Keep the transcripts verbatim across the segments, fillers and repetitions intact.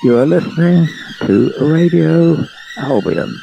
You are listening to Radio Albion.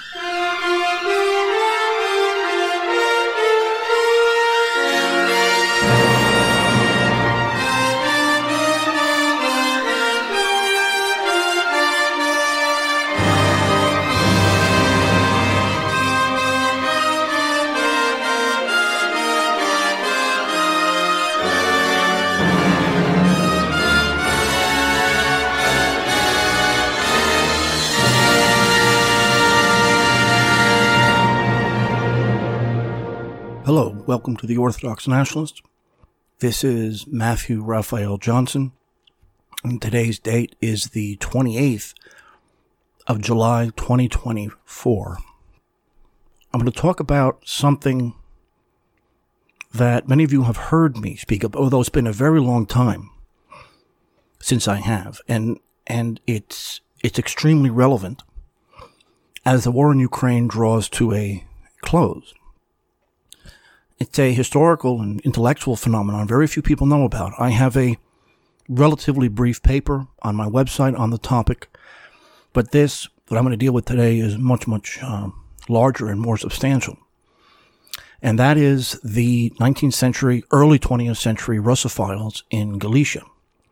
Hello, welcome to the Orthodox Nationalist. This is Matthew Raphael Johnson, and today's date is the twenty-eighth of July, twenty twenty-four. I'm going to talk about something that many of you have heard me speak of, although it's been a very long time since I have, and and it's it's extremely relevant as the war in Ukraine draws to a close. It's a historical and intellectual phenomenon very few people know about. I have a relatively brief paper on my website on the topic, but this, what I'm going to deal with today, is much, much uh, larger and more substantial. And that is the nineteenth century, early twentieth century Russophiles in Galicia.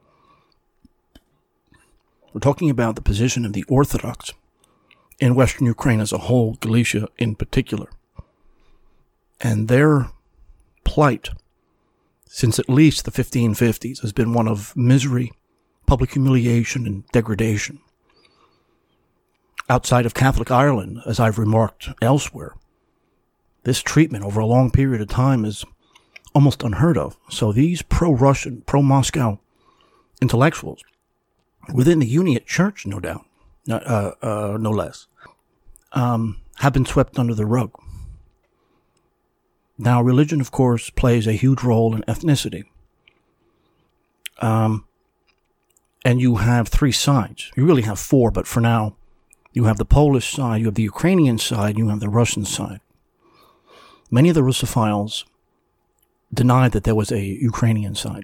We're talking about the position of the Orthodox in Western Ukraine as a whole, Galicia in particular, and their plight since at least the fifteen fifties has been one of misery, public humiliation, and degradation. Outside of Catholic Ireland, as I've remarked elsewhere, this treatment over a long period of time is almost unheard of. So these pro-Russian, pro-Moscow intellectuals within the Uniate Church, no doubt, uh, uh, no less, um, have been swept under the rug. Now, religion, of course, plays a huge role in ethnicity. Um, and you have three sides. You really have four, but for now, you have the Polish side, you have the Ukrainian side, you have the Russian side. Many of the Russophiles denied that there was a Ukrainian side.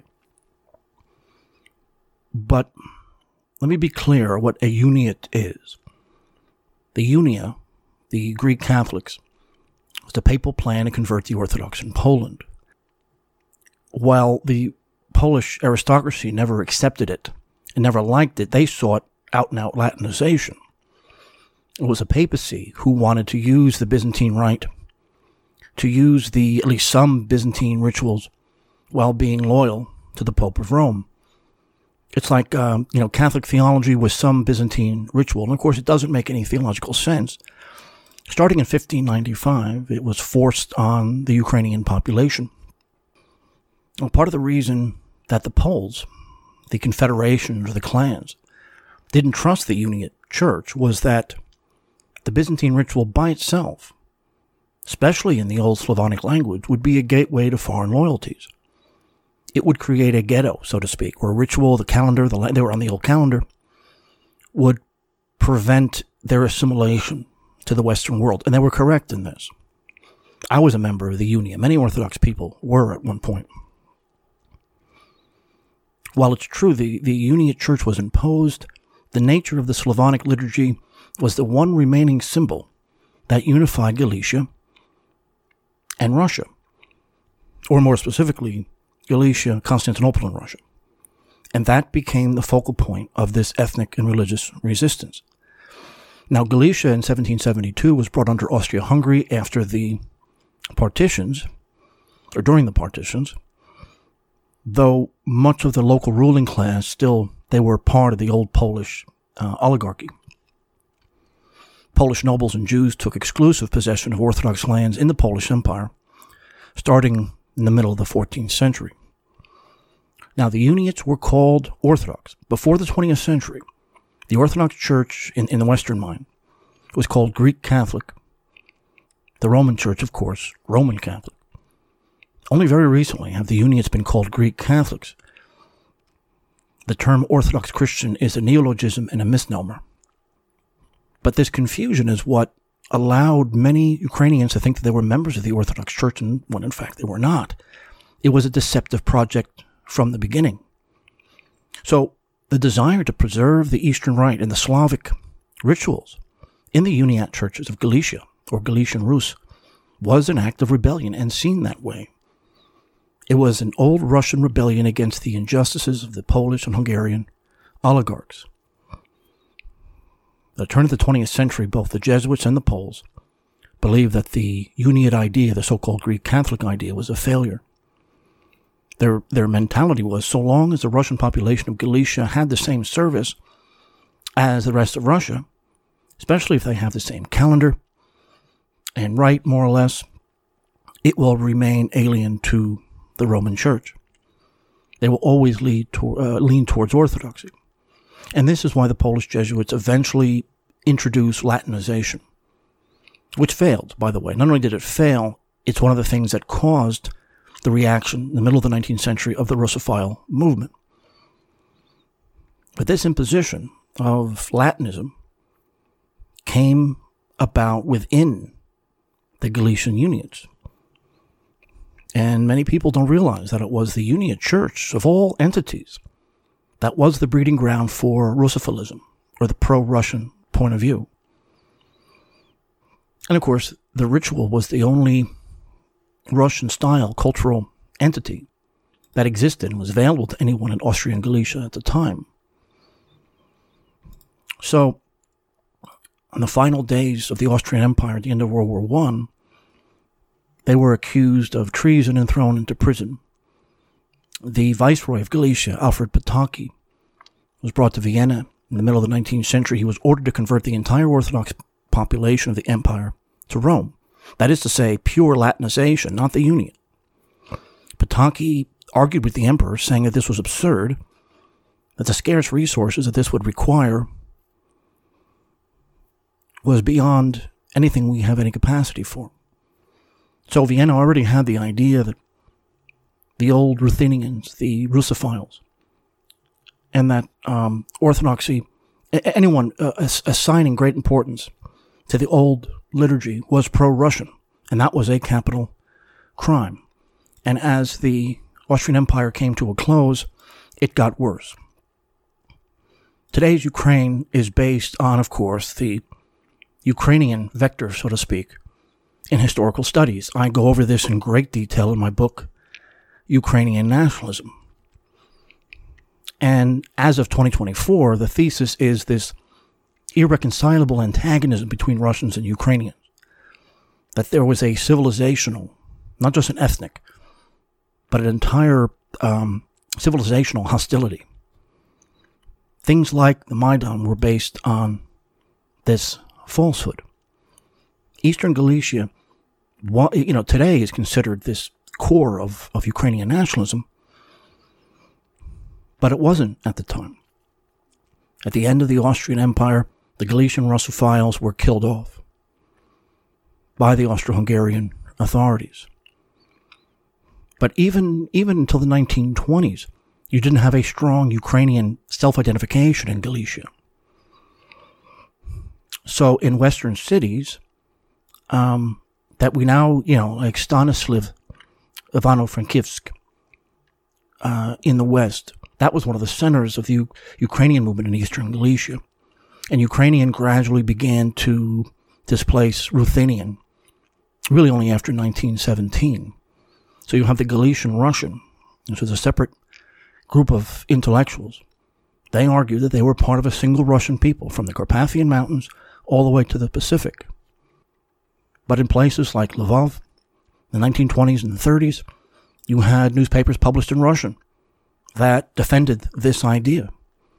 But let me be clear what a uniate is. The Unia, the Greek Catholics, was the papal plan to convert the Orthodox in Poland. While the Polish aristocracy never accepted it and never liked it, they sought out-and-out Latinization. It was a papacy who wanted to use the Byzantine rite, to use the at least some Byzantine rituals while being loyal to the Pope of Rome. It's like, um, you know, Catholic theology with some Byzantine ritual. And of course, it doesn't make any theological sense. Starting in fifteen ninety-five, it was forced on the Ukrainian population. Well, part of the reason that the Poles, the confederations or the clans, didn't trust the Uniate Church was that the Byzantine ritual by itself, especially in the old Slavonic language, would be a gateway to foreign loyalties. It would create a ghetto, so to speak, where ritual, the calendar, the they were on the old calendar, would prevent their assimilation to the Western world. And they were correct in this. I was a member of the Unia. Many Orthodox people were at one point. While it's true the, the Uniate Church was imposed, the nature of the Slavonic liturgy was the one remaining symbol that unified Galicia and Russia. Or more specifically, Galicia, Constantinople, and Russia. And that became the focal point of this ethnic and religious resistance. Now, Galicia in seventeen seventy-two was brought under Austria-Hungary after the partitions, or during the partitions, though much of the local ruling class still, they were part of the old Polish uh, oligarchy. Polish nobles and Jews took exclusive possession of Orthodox lands in the Polish Empire, starting in the middle of the fourteenth century. Now, the Uniates were called Orthodox. Before the twentieth century, the Orthodox Church in, in the Western mind was called Greek Catholic. The Roman Church, of course, Roman Catholic. Only very recently have the Uniates been called Greek Catholics. The term Orthodox Christian is a neologism and a misnomer. But this confusion is what allowed many Ukrainians to think that they were members of the Orthodox Church, and when in fact they were not. It was a deceptive project from the beginning. So the desire to preserve the Eastern Rite and the Slavic rituals in the Uniat churches of Galicia, or Galician Rus, was an act of rebellion and seen that way. It was an old Russian rebellion against the injustices of the Polish and Hungarian oligarchs. At the turn of the twentieth century, both the Jesuits and the Poles believed that the Uniate idea, the so-called Greek Catholic idea, was a failure. Their, their mentality was, so long as the Russian population of Galicia had the same service as the rest of Russia, especially if they have the same calendar and rite, more or less, it will remain alien to the Roman Church. They will always lead to, uh, lean towards Orthodoxy. And this is why the Polish Jesuits eventually introduced Latinization, which failed, by the way. Not only did it fail, it's one of the things that caused the reaction in the middle of the nineteenth century of the Russophile movement. But this imposition of Latinism came about within the Galician Uniates. And many people don't realize that it was the Uniate Church of all entities that was the breeding ground for Russophilism, or the pro-Russian point of view. And of course, the ritual was the only Russian-style cultural entity that existed and was available to anyone in Austrian Galicia at the time. So, on the final days of the Austrian Empire at the end of World War One, they were accused of treason and thrown into prison. The Viceroy of Galicia, Alfred Pataki, was brought to Vienna in the middle of the nineteenth century. He was ordered to convert the entire Orthodox population of the empire to Rome. That is to say, pure Latinization, not the Union. Pataki argued with the emperor, saying that this was absurd, that the scarce resources that this would require was beyond anything we have any capacity for. So Vienna already had the idea that the old Ruthenians, the Russophiles, and that um, Orthodoxy, anyone uh, assigning great importance to the old liturgy was pro-Russian, and that was a capital crime. And as the Austrian Empire came to a close, it got worse. Today's Ukraine is based on, of course, the Ukrainian vector, so to speak, in historical studies. I go over this in great detail in my book, Ukrainian Nationalism. And as of twenty twenty-four, the thesis is this irreconcilable antagonism between Russians and Ukrainians. That there was a civilizational, not just an ethnic, but an entire um, civilizational hostility. Things like the Maidan were based on this falsehood. Eastern Galicia, you know, today is considered this core of, of Ukrainian nationalism, but it wasn't at the time. At the end of the Austrian Empire, the Galician Russophiles were killed off by the Austro-Hungarian authorities. But even, even until the nineteen twenties, you didn't have a strong Ukrainian self-identification in Galicia. So in Western cities, um, that we now, you know, like Stanislav, Ivano-Frankivsk, uh, in the West, that was one of the centers of the U- Ukrainian movement in Eastern Galicia. And Ukrainian gradually began to displace Ruthenian, really only after nineteen seventeen. So you have the Galician Russian, which was a separate group of intellectuals. They argued that they were part of a single Russian people, from the Carpathian Mountains all the way to the Pacific. But in places like Lvov, in the nineteen twenties and thirties, you had newspapers published in Russian that defended this idea.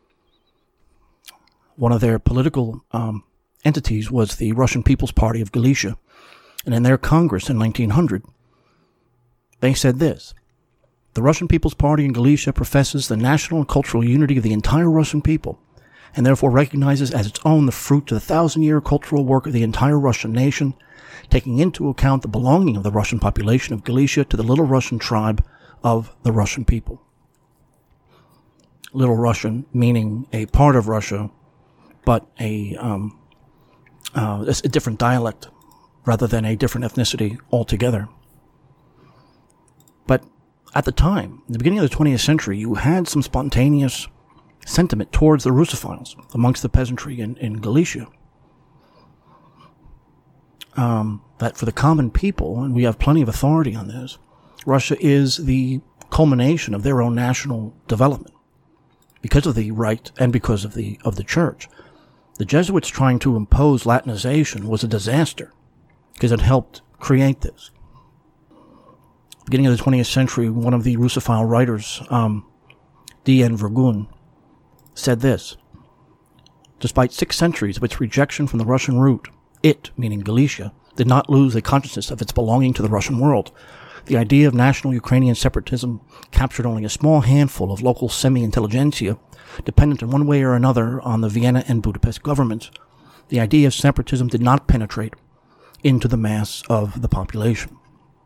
One of their political um, entities was the Russian People's Party of Galicia, and in their Congress in nineteen hundred, they said this: the Russian People's Party in Galicia professes the national and cultural unity of the entire Russian people, and therefore recognizes as its own the fruit of the thousand-year cultural work of the entire Russian nation, taking into account the belonging of the Russian population of Galicia to the Little Russian tribe of the Russian people. Little Russian meaning a part of Russia, but a, um, uh, a different dialect rather than a different ethnicity altogether. But at the time, in the beginning of the twentieth century, you had some spontaneous sentiment towards the Russophiles amongst the peasantry in, in Galicia. Um, that for the common people, and we have plenty of authority on this, Russia is the culmination of their own national development because of the right and because of the of the church. The Jesuits trying to impose Latinization was a disaster because it helped create this. Beginning of the twentieth century, one of the Russophile writers, um, D N Vergun, said this: despite six centuries of its rejection from the Russian root, it, meaning Galicia, did not lose the consciousness of its belonging to the Russian world. The idea of national Ukrainian separatism captured only a small handful of local semi-intelligentsia, dependent in one way or another on the Vienna and Budapest governments. The idea of separatism did not penetrate into the mass of the population.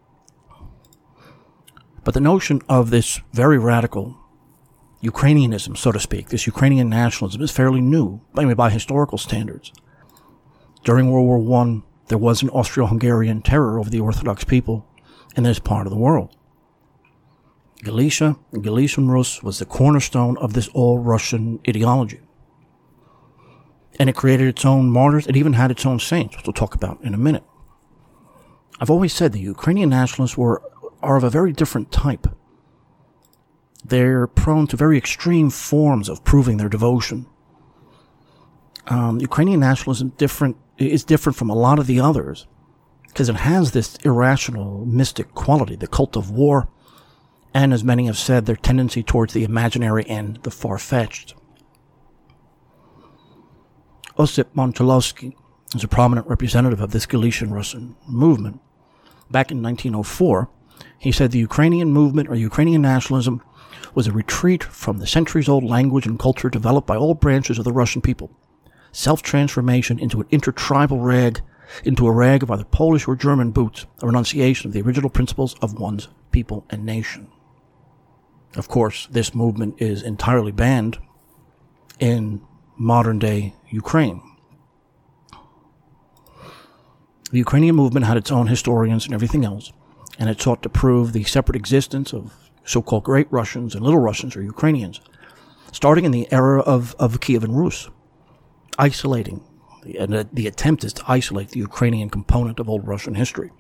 But the notion of this very radical Ukrainianism, so to speak, this Ukrainian nationalism, is fairly new, I mean, by historical standards. During World War One, there was an Austro-Hungarian terror over the Orthodox people in this part of the world. Galicia and Galician Rus was the cornerstone of this all-Russian ideology. And it created its own martyrs. It even had its own saints, which we'll talk about in a minute. I've always said the Ukrainian nationalists were are of a very different type. They're prone to very extreme forms of proving their devotion. Um, Ukrainian nationalism different is different from a lot of the others because it has this irrational, mystic quality, the cult of war, and as many have said, their tendency towards the imaginary and the far-fetched. Osip Montelovsky is a prominent representative of this Galician Russian movement. Back in nineteen oh four, he said the Ukrainian movement, or Ukrainian nationalism, was a retreat from the centuries-old language and culture developed by all branches of the Russian people. Self-transformation into an intertribal rag, into a rag of either Polish or German boots, a renunciation of the original principles of one's people and nation. Of course, this movement is entirely banned in modern-day Ukraine. The Ukrainian movement had its own historians and everything else, and it sought to prove the separate existence of so-called Great Russians and Little Russians or Ukrainians, starting in the era of, of Kievan Rus, isolating, and the attempt is to isolate the Ukrainian component of Old Russian history.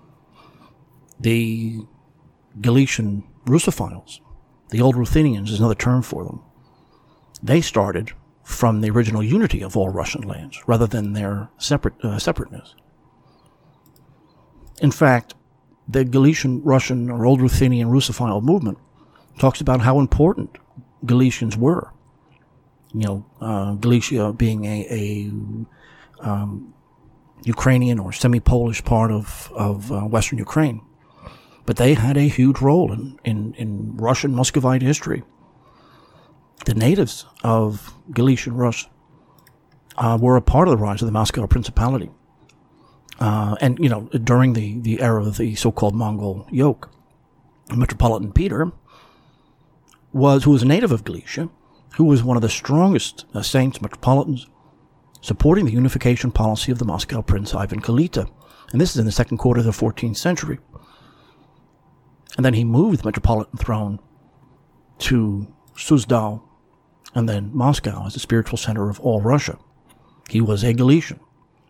The Galician Russophiles, the Old Ruthenians is another term for them, they started from the original unity of all Russian lands, rather than their separate uh, separateness. In fact, the Galician Russian or Old Ruthenian Russophile movement talks about how important Galicians were. You know, uh, Galicia being a, a um, Ukrainian or semi-Polish part of, of uh, Western Ukraine. But they had a huge role in, in, in Russian Muscovite history. The natives of Galician Rus uh, were a part of the rise of the Moscow Principality. Uh, and, you know, during the, the era of the so-called Mongol yoke, Metropolitan Peter, was who was a native of Galicia, who was one of the strongest uh, saints, metropolitans, supporting the unification policy of the Moscow Prince Ivan Kalita. And this is in the second quarter of the fourteenth century. And then he moved the metropolitan throne to Suzdal and then Moscow as the spiritual center of all Russia. He was a Galician.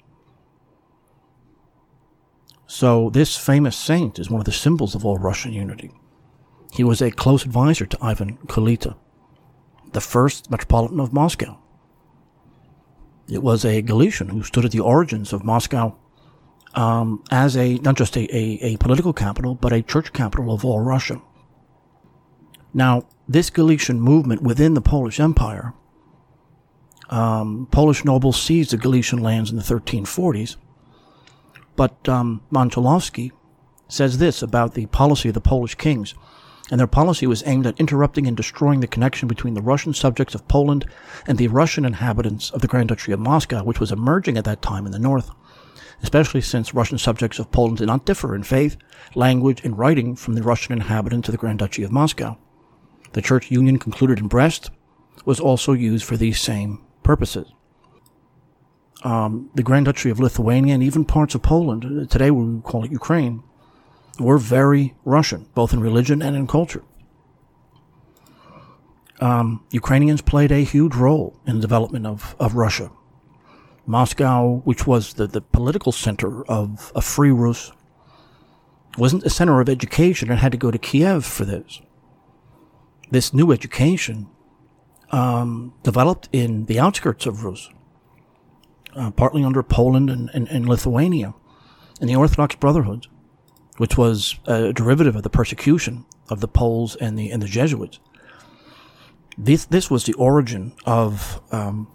So this famous saint is one of the symbols of all Russian unity. He was a close advisor to Ivan Kalita, the first metropolitan of Moscow. It was a Galician who stood at the origins of Moscow um, as a not just a, a, a political capital, but a church capital of all Russia. Now, this Galician movement within the Polish Empire, um, Polish nobles seized the Galician lands in the thirteen forties, but um, Montelovsky says this about the policy of the Polish kings, and their policy was aimed at interrupting and destroying the connection between the Russian subjects of Poland and the Russian inhabitants of the Grand Duchy of Moscow, which was emerging at that time in the north, especially since Russian subjects of Poland did not differ in faith, language, and writing from the Russian inhabitants of the Grand Duchy of Moscow. The church union concluded in Brest was also used for these same purposes. Um, the Grand Duchy of Lithuania and even parts of Poland, today we would call it Ukraine, were very Russian, both in religion and in culture. um, Ukrainians played a huge role in the development of, of Russia. Moscow, which was the, the political center of a free Rus, wasn't a center of education and had to go to Kiev for this. This new education um, developed in the outskirts of Rus, uh, partly under Poland and, and, and Lithuania, and the Orthodox Brotherhood, which was a derivative of the persecution of the Poles and the and the Jesuits. This this was the origin of um,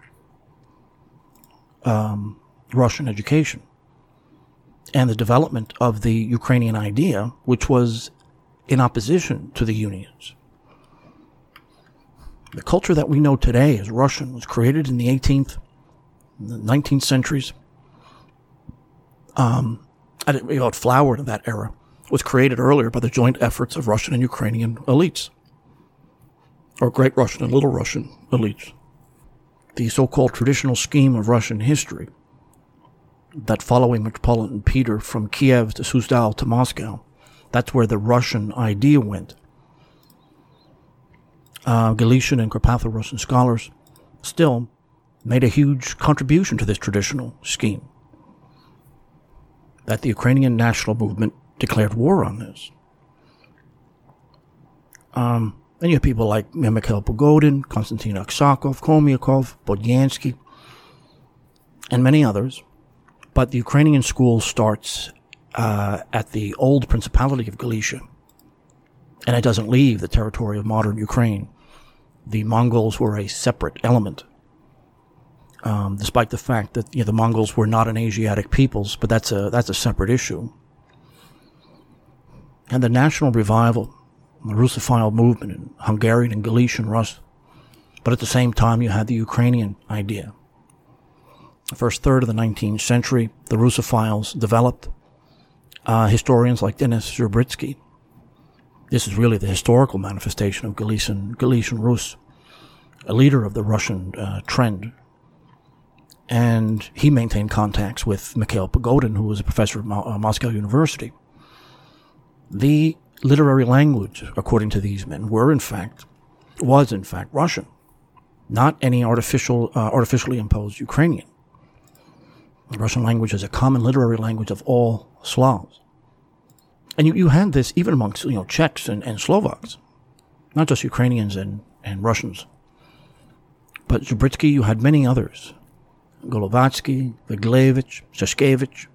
um, Russian education and the development of the Ukrainian idea, which was in opposition to the Unions. The culture that we know today as Russian was created in the eighteenth, nineteenth centuries. Um, and it, you know, it flowered in that era. It was created earlier by the joint efforts of Russian and Ukrainian elites, or Great Russian and Little Russian elites. The so-called traditional scheme of Russian history, that following Metropolitan Peter from Kiev to Suzdal to Moscow, that's where the Russian idea went. Uh, Galician and Carpatho-Russian scholars still made a huge contribution to this traditional scheme, that the Ukrainian national movement declared war on this. Um, and you have people like Mikhail Pogodin, Konstantin Aksakov, Khomyakov, Bodyansky, and many others. But the Ukrainian school starts uh, at the old Principality of Galicia, and it doesn't leave the territory of modern Ukraine. The Mongols were a separate element, um, despite the fact that you know, the Mongols were not an Asiatic peoples, but that's a that's a separate issue. And the national revival, the Russophile movement in Hungarian and Galician Rus, but at the same time you had the Ukrainian idea. The first third of the nineteenth century, the Russophiles developed. Uh, historians like Denis Zurbritsky. This is really the historical manifestation of Galician, Galician Rus, a leader of the Russian uh, trend. And he maintained contacts with Mikhail Pogodin, who was a professor at Mo- uh, Moscow University. The literary language, according to these men, were in fact, was in fact Russian, not any artificial, uh, artificially imposed Ukrainian. The Russian language is a common literary language of all Slavs. And you, you had this even amongst, you know, Czechs and, and Slovaks, not just Ukrainians and, and Russians. But Zurbritsky, you had many others. Golovatsky, Viglevich, Shashkevich.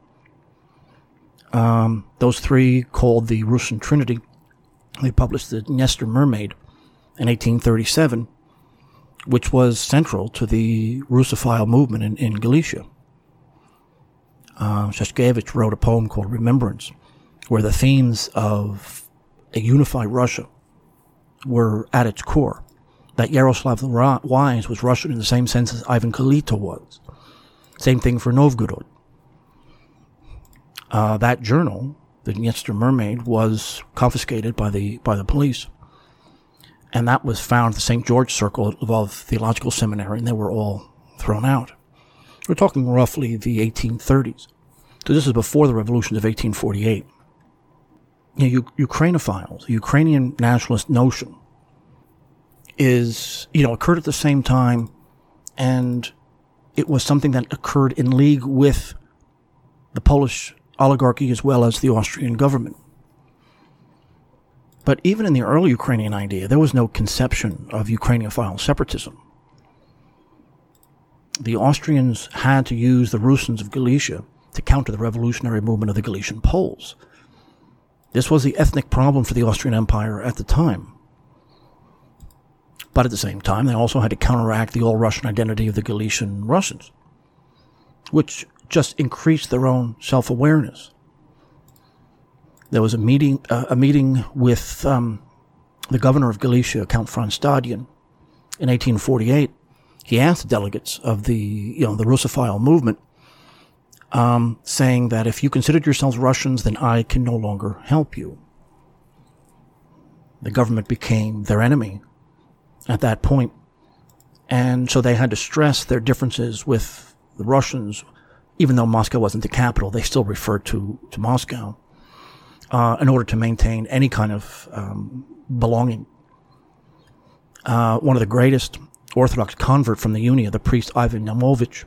Um, those three, called the Russian Trinity, they published the Dniester Mermaid in eighteen thirty-seven, which was central to the Russophile movement in, in Galicia. Uh, Shashkevich wrote a poem called Remembrance, where the themes of a unified Russia were at its core. That Yaroslav the Wise was Russian in the same sense as Ivan Kalita was. Same thing for Novgorod. Uh, that journal, the Dniester Mermaid, was confiscated by the by the police. And that was found at the Saint George Circle at Lvov Theological Seminary, and they were all thrown out. We're talking roughly the eighteen thirties. So this is before the revolution of eighteen forty-eight. You know, Ukrainophiles, the Ukrainian nationalist notion, is, you know, occurred at the same time, and it was something that occurred in league with the Polish oligarchy as well as the Austrian government. But even in the early Ukrainian idea, there was no conception of Ukrainophile separatism. The Austrians had to use the Rusyns of Galicia to counter the revolutionary movement of the Galician Poles. This was the ethnic problem for the Austrian Empire at the time. But at the same time, they also had to counteract the all-Russian identity of the Galician Russians, which just increased their own self-awareness. There was a meeting, uh, a meeting with um, the governor of Galicia, Count Franz Stadion, in eighteen forty-eight. He asked the delegates of the, you know, the Russophile movement, um, saying that if you considered yourselves Russians, then I can no longer help you. The government became their enemy at that point, and so they had to stress their differences with the Russians. Even though Moscow wasn't the capital, they still referred to, to Moscow uh, in order to maintain any kind of um, belonging. uh, one of the greatest Orthodox convert from the Unia, the priest Ivan Yamovich,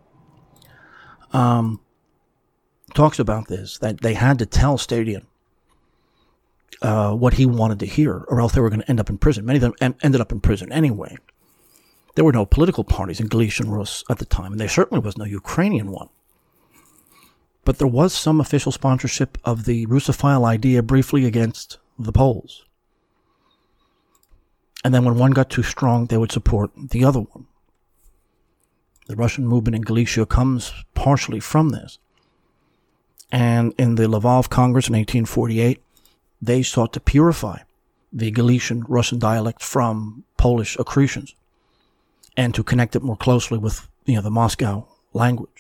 um, talks about this, that they had to tell Stadion uh, what he wanted to hear, or else they were going to end up in prison. Many of them en- ended up in prison anyway. There were no political parties in Galician Rus at the time, and there certainly was no Ukrainian one. But there was some official sponsorship of the Russophile idea briefly against the Poles. And then when one got too strong, they would support the other one. The Russian movement in Galicia comes partially from this. And in the Lvov Congress in eighteen forty-eight, they sought to purify the Galician Russian dialect from Polish accretions and to connect it more closely with, you know, the Moscow language.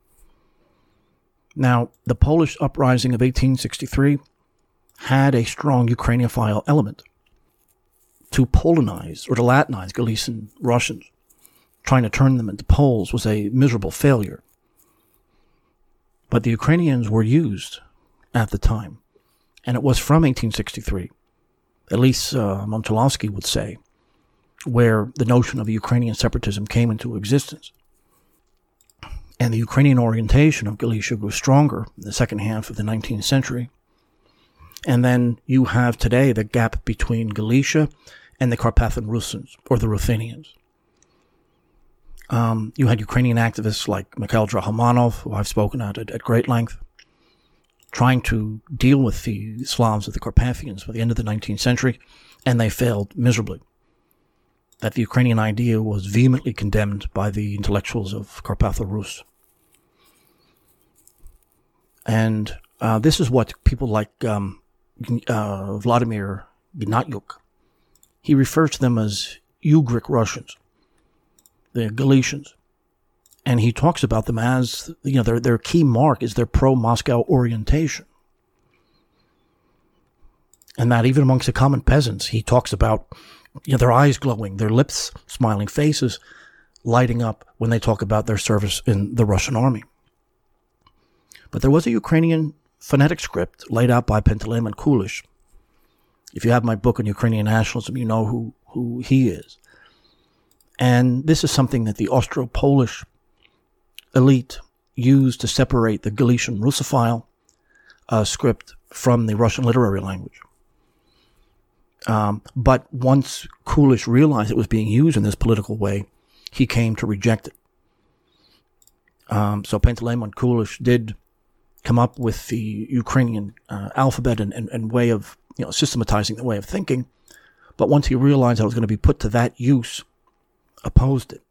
Now, the Polish uprising of eighteen sixty-three had a strong Ukrainophile element. To Polonize or to Latinize Galician Russians, trying to turn them into Poles, was a miserable failure. But the Ukrainians were used at the time, and it was from eighteen sixty-three, at least uh, Montolovsky would say, where the notion of Ukrainian separatism came into existence. And the Ukrainian orientation of Galicia grew stronger in the second half of the nineteenth century. And then you have today the gap between Galicia and the Carpathian Russians, or the Ruthenians. Um, you had Ukrainian activists like Mikhail Drahomanov, who I've spoken at, at at great length, trying to deal with the Slavs of the Carpathians by the end of the nineteenth century, and they failed miserably. That the Ukrainian idea was vehemently condemned by the intellectuals of Carpatho Rus. And uh, this is what people like um, uh, Vladimir Gnatyuk, he refers to them as Ugric Russians, the Galicians. And he talks about them as, you know, their, their key mark is their pro-Moscow orientation. And that even amongst the common peasants, he talks about, you know, their eyes glowing, their lips smiling, faces lighting up when they talk about their service in the Russian army. But there was a Ukrainian phonetic script laid out by Panteleimon Kulish. If you have my book on Ukrainian nationalism, you know who, who he is. And this is something that the Austro-Polish elite used to separate the Galician Russophile uh, script from the Russian literary language. Um, but once Kulish realized it was being used in this political way, he came to reject it. Um, so Panteleimon Kulish did come up with the Ukrainian uh, alphabet and, and, and way of, you know, systematizing the way of thinking. But once he realized that it was going to be put to that use, opposed it.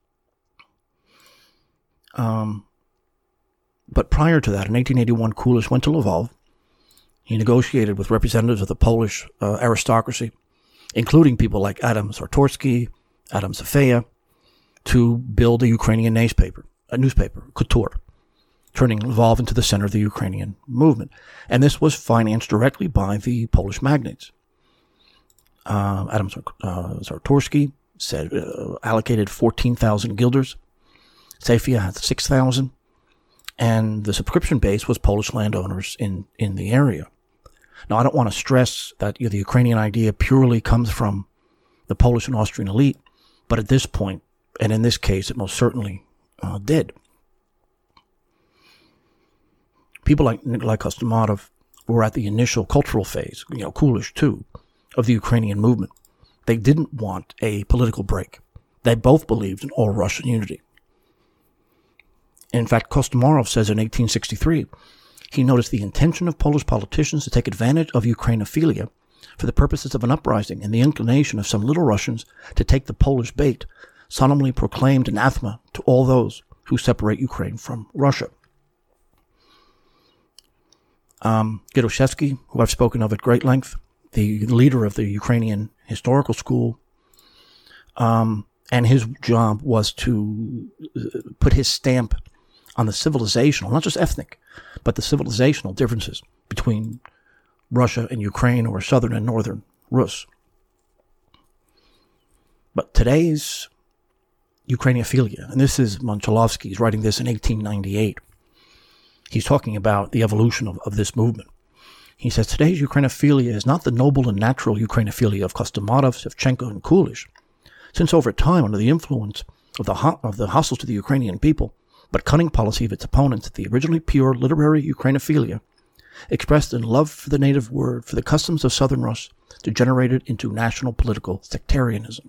Um, but prior to that, in eighteen eighty-one, Kulish went to Lvov. He negotiated with representatives of the Polish uh, aristocracy, including people like Adam Czartoryski, Adam Safeya, to build a Ukrainian newspaper, a newspaper, Kultur, turning Lvov into the center of the Ukrainian movement. And this was financed directly by the Polish magnates. Uh, Adam uh, Czartoryski said uh, allocated fourteen thousand guilders. Safeya had six thousand. And the subscription base was Polish landowners in, in the area. Now, I don't want to stress that, you know, the Ukrainian idea purely comes from the Polish and Austrian elite, but at this point, and in this case, it most certainly uh, did. People like Nikolai Kostomatov were at the initial cultural phase, you know, Kulish too, of the Ukrainian movement. They didn't want a political break. They both believed in all Russian unity. In fact, Kostomarov says in eighteen sixty-three, he noticed the intention of Polish politicians to take advantage of Ukrainophilia for the purposes of an uprising, and the inclination of some little Russians to take the Polish bait solemnly proclaimed anathema to all those who separate Ukraine from Russia. Um, Gedoshevsky, who I've spoken of at great length, the leader of the Ukrainian Historical School, um, and his job was to put his stamp on the civilizational, not just ethnic, but the civilizational differences between Russia and Ukraine, or southern and northern Rus. But today's Ukrainophilia, and this is Montolovsky, he's writing this in eighteen ninety-eight. He's talking about the evolution of, of this movement. He says, today's Ukrainophilia is not the noble and natural Ukrainophilia of Kostomatov, Shevchenko, and Kulish, since over time, under the influence of the, ho- of the hostile to the Ukrainian people, but cunning policy of its opponents, the originally pure literary Ukrainophilia, expressed in love for the native word, for the customs of southern Rus, degenerated into national political sectarianism.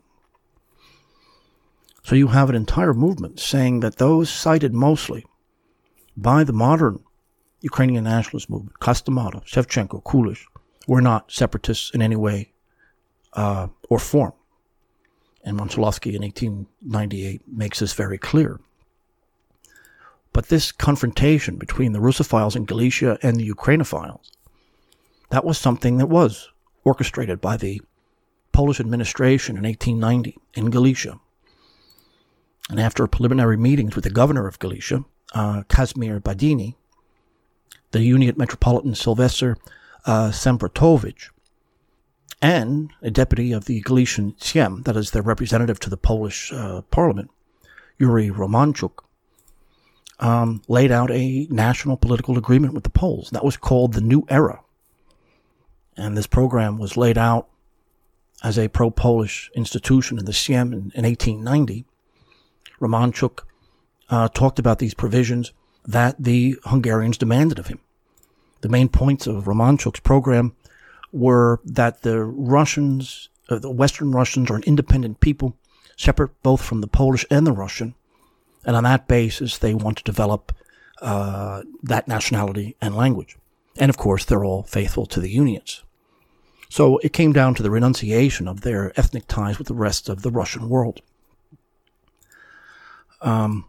So you have an entire movement saying that those cited mostly by the modern Ukrainian nationalist movement, Kostomatov, Shevchenko, Kulish, were not separatists in any way uh, or form. And Moncholovsky in eighteen ninety-eight makes this very clear. But this confrontation between the Russophiles in Galicia and the Ukrainophiles, that was something that was orchestrated by the Polish administration in eighteen ninety in Galicia. And after preliminary meetings with the governor of Galicia, uh, Kazimir Badini, the Uniate Metropolitan Sylvester uh, Sempratovich, and a deputy of the Galician Sejm, that is their representative to the Polish uh, parliament, Yuri Romanchuk, um, laid out a national political agreement with the Poles. That was called the New Era. And this program was laid out as a pro-Polish institution in the Sejm in, in eighteen ninety. Romanchuk uh, talked about these provisions that the Hungarians demanded of him. The main points of Romanchuk's program were that the Russians, uh, the Western Russians, are an independent people, separate both from the Polish and the Russian, and on that basis they want to develop uh, that nationality and language. And of course, they're all faithful to the Uniates. So it came down to the renunciation of their ethnic ties with the rest of the Russian world. Um,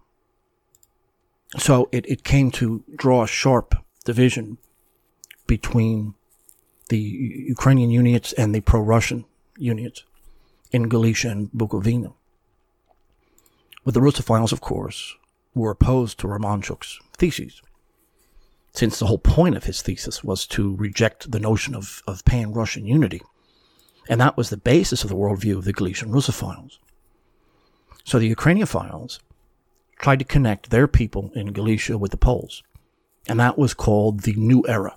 so it, it came to draw a sharp division between the Ukrainian Uniates and the pro-Russian Uniates in Galicia and Bukovina. But the Russophiles, of course, were opposed to Romanchuk's theses, since the whole point of his thesis was to reject the notion of, of pan-Russian unity. And that was the basis of the worldview of the Galician Russophiles. So the Ukrainophiles tried to connect their people in Galicia with the Poles, and that was called the New Era.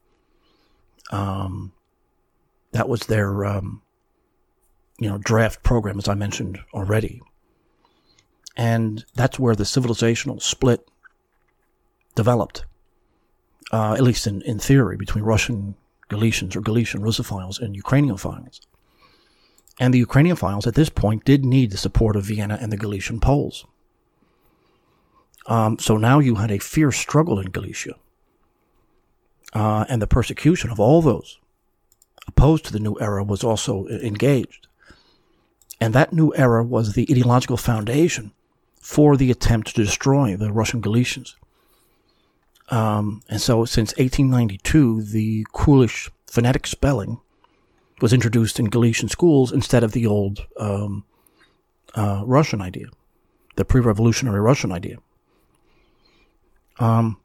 Um, that was their, um, you know, draft program, as I mentioned already. And that's where the civilizational split developed, uh, at least in, in theory, between Russian Galicians or Galician Russophiles and Ukrainophiles. And the Ukrainophiles at this point did need the support of Vienna and the Galician Poles. Um, so now you had a fierce struggle in Galicia. Uh, and the persecution of all those opposed to the New Era was also engaged. And that New Era was the ideological foundation for the attempt to destroy the Russian Galicians. Um, and so since eighteen ninety-two, the Kulish phonetic spelling was introduced in Galician schools instead of the old um, uh, Russian idea, the pre-revolutionary Russian idea. Um,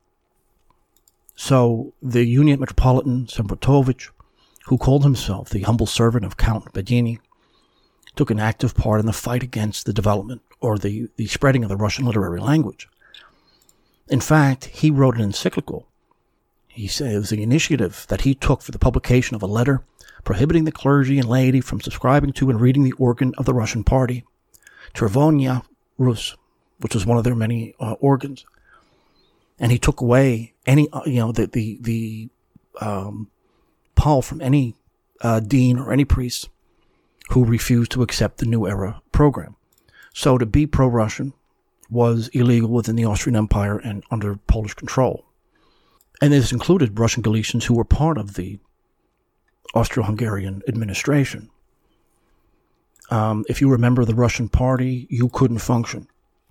so the Uniate Metropolitan Sempratovich, who called himself the humble servant of Count Badini, took an active part in the fight against the development or the, the spreading of the Russian literary language. In fact, he wrote an encyclical. He said it was the initiative that he took for the publication of a letter prohibiting the clergy and laity from subscribing to and reading the organ of the Russian party, Chervonya Rus, which was one of their many uh, organs. And he took away any, uh, you know, the the the um, pall from any uh, dean or any priest who refused to accept the New Era program. So to be pro-Russian was illegal within the Austrian Empire and under Polish control. And this included Russian Galicians who were part of the Austro-Hungarian administration. Um, if you remember the Russian party, you couldn't function.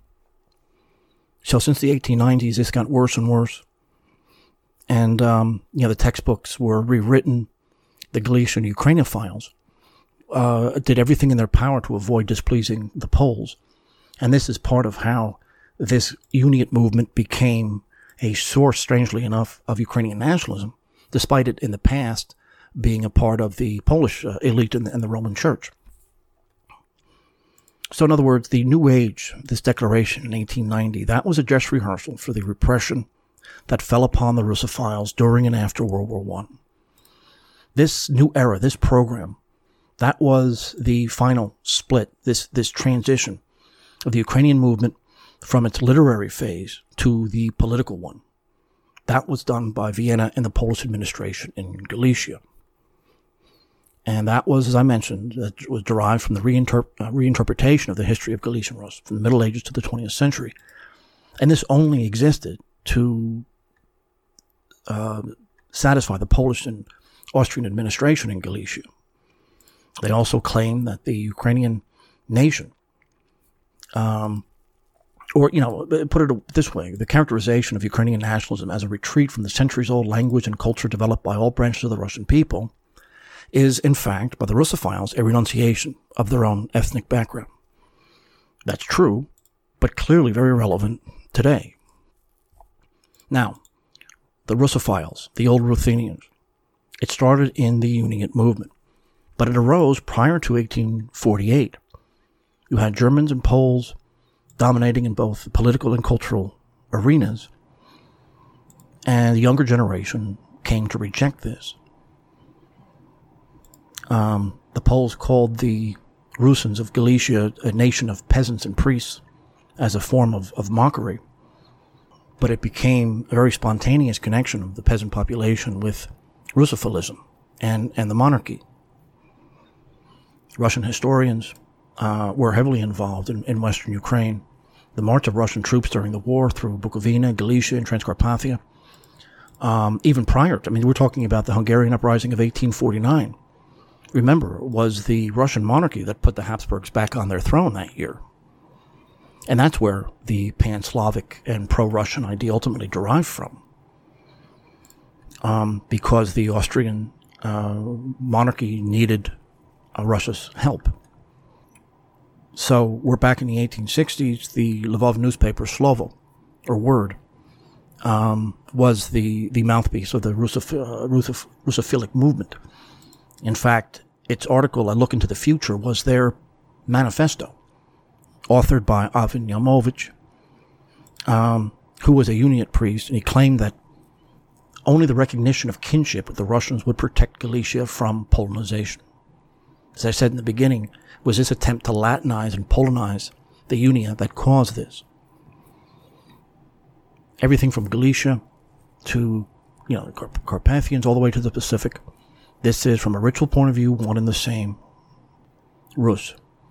So since the eighteen nineties, this got worse and worse. And, um, you know, the textbooks were rewritten. The Galician Ukrainophiles uh, did everything in their power to avoid displeasing the Poles. And this is part of how this Uniate movement became a source, strangely enough, of Ukrainian nationalism, despite it in the past being a part of the Polish uh, elite and the, and the Roman Church. So in other words, the New Age, this declaration in eighteen ninety, that was a dress rehearsal for the repression that fell upon the Russophiles during and after World War One. This new era, this program, that was the final split, this, this transition of the Ukrainian movement from its literary phase to the political one. That was done by Vienna and the Polish administration in Galicia. And that was, as I mentioned, that was derived from the reinterp- uh, reinterpretation of the history of Galician Rus from the Middle Ages to the twentieth century. And this only existed to uh, satisfy the Polish and Austrian administration in Galicia. They also claimed that the Ukrainian nation, um, or, you know, put it this way, the characterization of Ukrainian nationalism as a retreat from the centuries-old language and culture developed by all branches of the Russian people is, in fact, by the Russophiles, a renunciation of their own ethnic background. That's true, but clearly very relevant today. Now, the Russophiles, the old Ruthenians, it started in the Unionist movement, but it arose prior to eighteen forty-eight. You had Germans and Poles dominating in both the political and cultural arenas, and the younger generation came to reject this. Um, the Poles called the Rusins of Galicia a nation of peasants and priests as a form of, of mockery, but it became a very spontaneous connection of the peasant population with Russophilism and, and the monarchy. Russian historians uh, were heavily involved in, in western Ukraine. The march of Russian troops during the war through Bukovina, Galicia, and Transcarpathia, um, even prior to, I mean, we're talking about the Hungarian uprising of eighteen forty-nine. Remember, it was the Russian monarchy that put the Habsburgs back on their throne that year. And that's where the pan-Slavic and pro-Russian idea ultimately derived from. Um, because the Austrian uh, monarchy needed uh, Russia's help. So we're back in the eighteen sixties. The Lvov newspaper, Slovo, or Word, um, was the, the mouthpiece of the Russoph- uh, Russoph- Russophilic movement. In fact, its article, A Look into the Future, was their manifesto, authored by Ivan Yamovich, um, who was a Unionist priest, and he claimed that only the recognition of kinship with the Russians would protect Galicia from Polonization. As I said in the beginning, was this attempt to Latinize and Polonize the Unia that caused this. Everything from Galicia to, you know, the Carp- Carpathians all the way to the Pacific. This is, from a ritual point of view, one and the same Rus.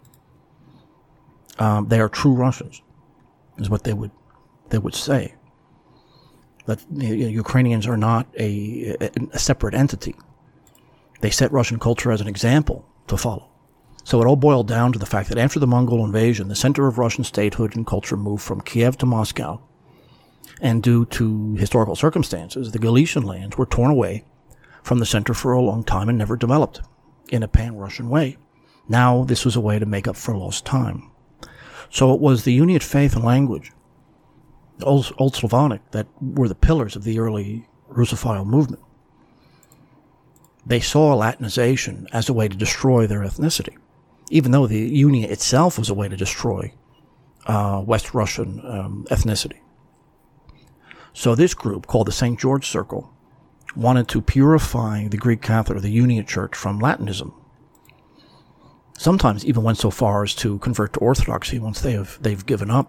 Um, they are true Russians, is what they would they would say. That you know, Ukrainians are not a, a, a separate entity. They set Russian culture as an example to follow. So it all boiled down to the fact that after the Mongol invasion, the center of Russian statehood and culture moved from Kiev to Moscow. And due to historical circumstances, the Galician lands were torn away from the center for a long time and never developed in a pan-Russian way. Now this was a way to make up for lost time. So it was the Unionist faith and language, Old, Old Slavonic, that were the pillars of the early Russophile movement. They saw Latinization as a way to destroy their ethnicity, even though the Unia itself was a way to destroy uh, West Russian um, ethnicity. So this group, called the Saint George Circle, wanted to purify the Greek Catholic, or the Unia Church, from Latinism. Sometimes even went so far as to convert to Orthodoxy once they have they've given up.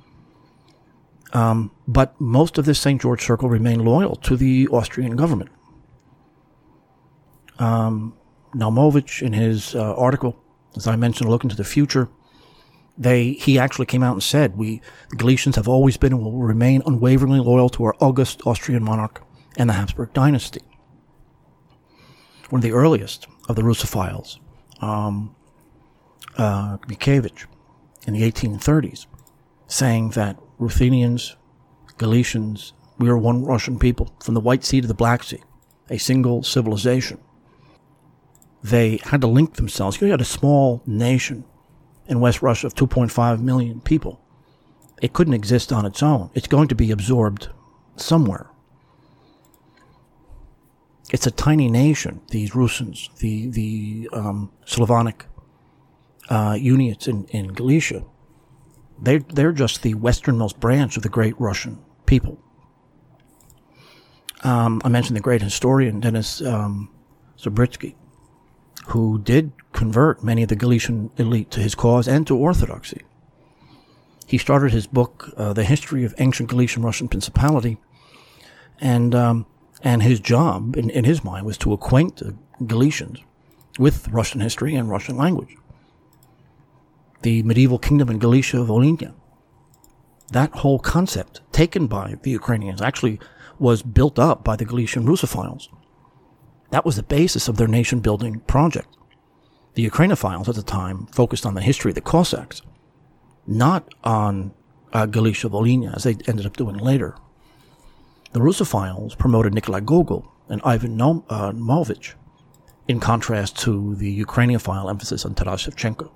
Um, but most of this Saint George Circle remained loyal to the Austrian government. Um, Naumovich, in his uh, article, as I mentioned, A Look into the Future, they he actually came out and said, "We the Galicians have always been and will remain unwaveringly loyal to our august Austrian monarch and the Habsburg dynasty." One of the earliest of the Russophiles, um, uh, Mikiewicz, in the eighteen thirties, saying that Ruthenians, Galicians, we are one Russian people, from the White Sea to the Black Sea, a single civilization. They had to link themselves. You had a small nation in West Russia of two point five million people. It couldn't exist on its own. It's going to be absorbed somewhere. It's a tiny nation, these Rusins, the, the um, Slavonic uh, Unionists in, in Galicia. They're, they're just the westernmost branch of the great Russian people. Um, I mentioned the great historian Denis um, Zabritsky, who did convert many of the Galician elite to his cause and to Orthodoxy. He started his book, uh, The History of Ancient Galician Russian Principality, and um, and his job, in, in his mind, was to acquaint the Galicians with Russian history and Russian language. The medieval kingdom in Galicia, Volhynia, that whole concept, taken by the Ukrainians, actually was built up by the Galician Russophiles. That was the basis of their nation-building project. The Ukrainophiles at the time focused on the history of the Cossacks, not on uh, Galicia, Volhynia, as they ended up doing later. The Russophiles promoted Nikolai Gogol and Ivan Naumovich, in contrast to the Ukrainophile emphasis on Taras Shevchenko.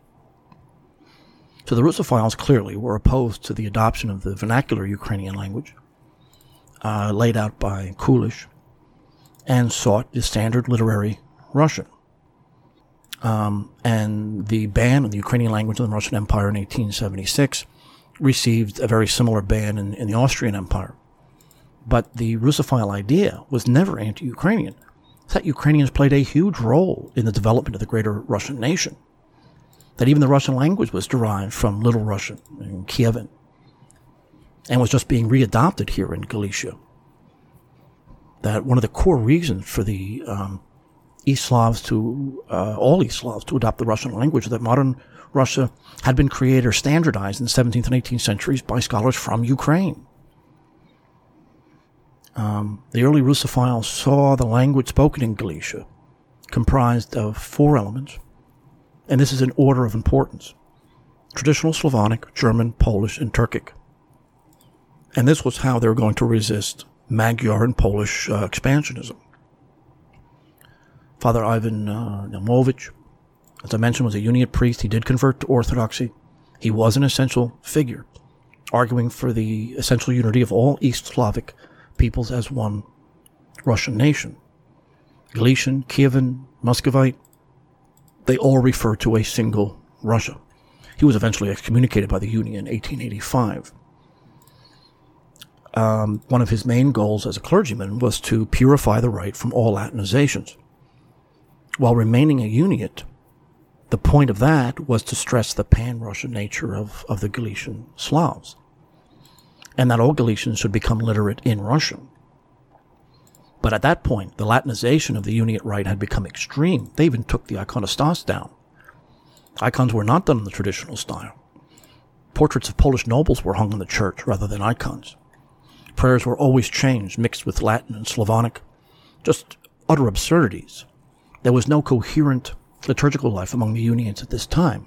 So the Russophiles clearly were opposed to the adoption of the vernacular Ukrainian language, uh, laid out by Kulish, and sought the standard literary Russian. Um, and the ban of the Ukrainian language in the Russian Empire in eighteen seventy-six received a very similar ban in, in the Austrian Empire. But the Russophile idea was never anti-Ukrainian. That Ukrainians played a huge role in the development of the greater Russian nation. That even the Russian language was derived from Little Russian and Kievan, and was just being readopted here in Galicia. That one of the core reasons for the um, East Slavs to, uh, all East Slavs to adopt the Russian language, that modern Russia had been created or standardized in the seventeenth and eighteenth centuries by scholars from Ukraine. Um, the early Russophiles saw the language spoken in Galicia comprised of four elements, and this is in order of importance: traditional Slavonic, German, Polish, and Turkic. And this was how they were going to resist Magyar and Polish uh, expansionism. Father Ivan uh, Naumovich, as I mentioned, was a Uniate priest. He did convert to Orthodoxy. He was an essential figure, arguing for the essential unity of all East Slavic peoples as one Russian nation. Galician, Kievan, Muscovite, they all refer to a single Russia. He was eventually excommunicated by the Union in eighteen eighty-five. Um, one of his main goals as a clergyman was to purify the rite from all Latinizations. While remaining a Uniate, the point of that was to stress the pan-Russian nature of, of the Galician Slavs, and that all Galicians should become literate in Russian. But at that point, the Latinization of the Uniate rite had become extreme. They even took the iconostas down. Icons were not done in the traditional style. Portraits of Polish nobles were hung in the church rather than icons. Prayers were always changed, mixed with Latin and Slavonic. Just utter absurdities. There was no coherent liturgical life among the Uniates at this time.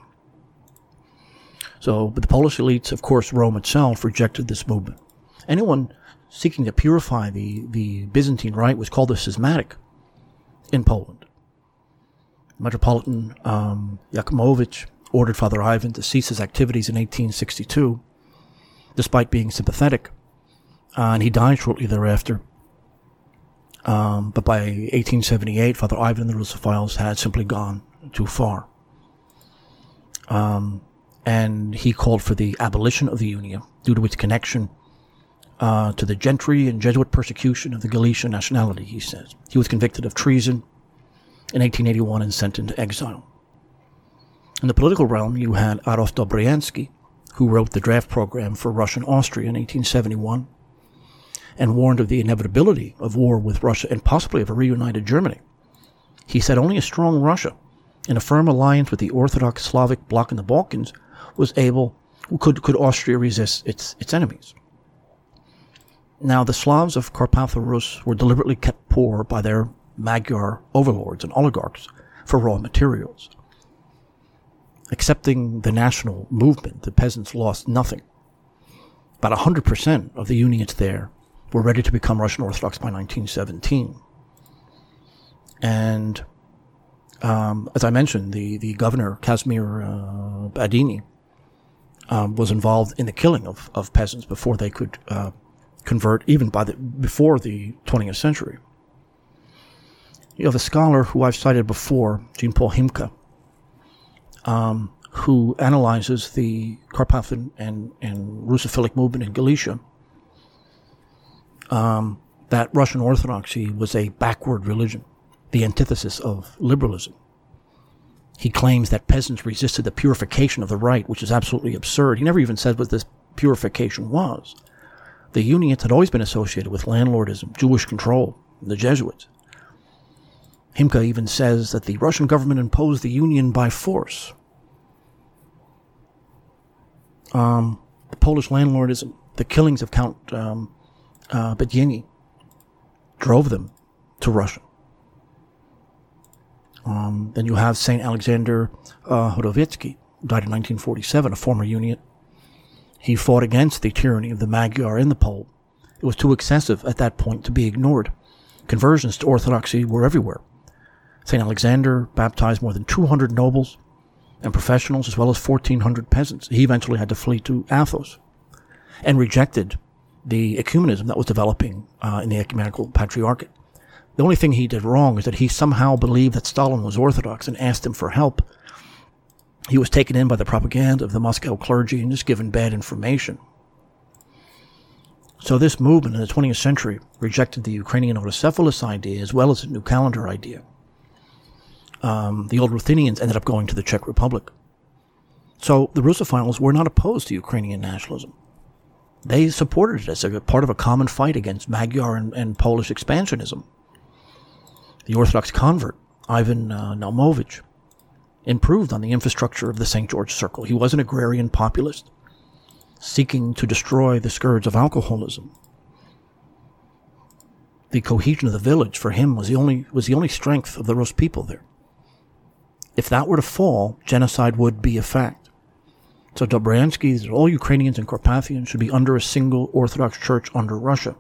So, but the Polish elites, of course, Rome itself, rejected this movement. Anyone seeking to purify the, the Byzantine rite was called a schismatic in Poland. Metropolitan um, Yakimovich ordered Father Ivan to cease his activities in eighteen sixty-two, despite being sympathetic, uh, and he died shortly thereafter. Um, but by eighteen seventy-eight, Father Ivan and the Russophiles had simply gone too far. Um, and he called for the abolition of the Unia due to its connection uh, to the gentry and Jesuit persecution of the Galician nationality, he says. He was convicted of treason in eighteen eighty-one and sent into exile. In the political realm, you had Adolf Dobriansky, who wrote the draft program for Russian Austria in eighteen seventy-one, and warned of the inevitability of war with Russia and possibly of a reunited Germany. He said only a strong Russia, in a firm alliance with the Orthodox Slavic bloc in the Balkans, was able, could, could Austria resist its, its enemies. Now, the Slavs of Carpatho Rus were deliberately kept poor by their Magyar overlords and oligarchs for raw materials. Accepting the national movement, the peasants lost nothing. About one hundred percent of the Uniates there were ready to become Russian Orthodox by nineteen seventeen. And um, as I mentioned, the, the governor, Kazimir uh, Badini, um, was involved in the killing of, of peasants before they could uh, convert, even by the before the twentieth century. You have a scholar who I've cited before, Jean-Paul Himka, um, who analyzes the Carpathian and, and Russophilic movement in Galicia, um, that Russian Orthodoxy was a backward religion. the antithesis of liberalism. He claims that peasants resisted the purification of the right, which is absolutely absurd. He never even said what this purification was. The Unionists had always been associated with landlordism, Jewish control, and the Jesuits. Himka even says that the Russian government imposed the Union by force. Um, the Polish landlordism, the killings of Count um, uh, Bedieni drove them to Russia. Um, then you have Saint Alexander uh, Hodowiecki, died in nineteen forty-seven, a former Union. He fought against the tyranny of the Magyar and the Pole. It was too excessive at that point to be ignored. Conversions to Orthodoxy were everywhere. Saint Alexander baptized more than two hundred nobles and professionals, as well as fourteen hundred peasants. He eventually had to flee to Athos and rejected the ecumenism that was developing uh, in the ecumenical patriarchate. The only thing he did wrong is that he somehow believed that Stalin was Orthodox and asked him for help. He was taken in by the propaganda of the Moscow clergy and just given bad information. So this movement in the twentieth century rejected the Ukrainian autocephalous idea as well as the new calendar idea. Um, the old Ruthenians ended up going to the Czech Republic. So the Russophiles were not opposed to Ukrainian nationalism. They supported it as a part of a common fight against Magyar and, and Polish expansionism. The Orthodox convert, Ivan uh, Naumovich, improved on the infrastructure of the Saint George Circle. He was an agrarian populist, seeking to destroy the scourge of alcoholism. The cohesion of the village for him was the only was the only strength of the Rus people there. If that were to fall, genocide would be a fact. So Dobriansky, all Ukrainians and Carpathians should be under a single Orthodox church under Russia.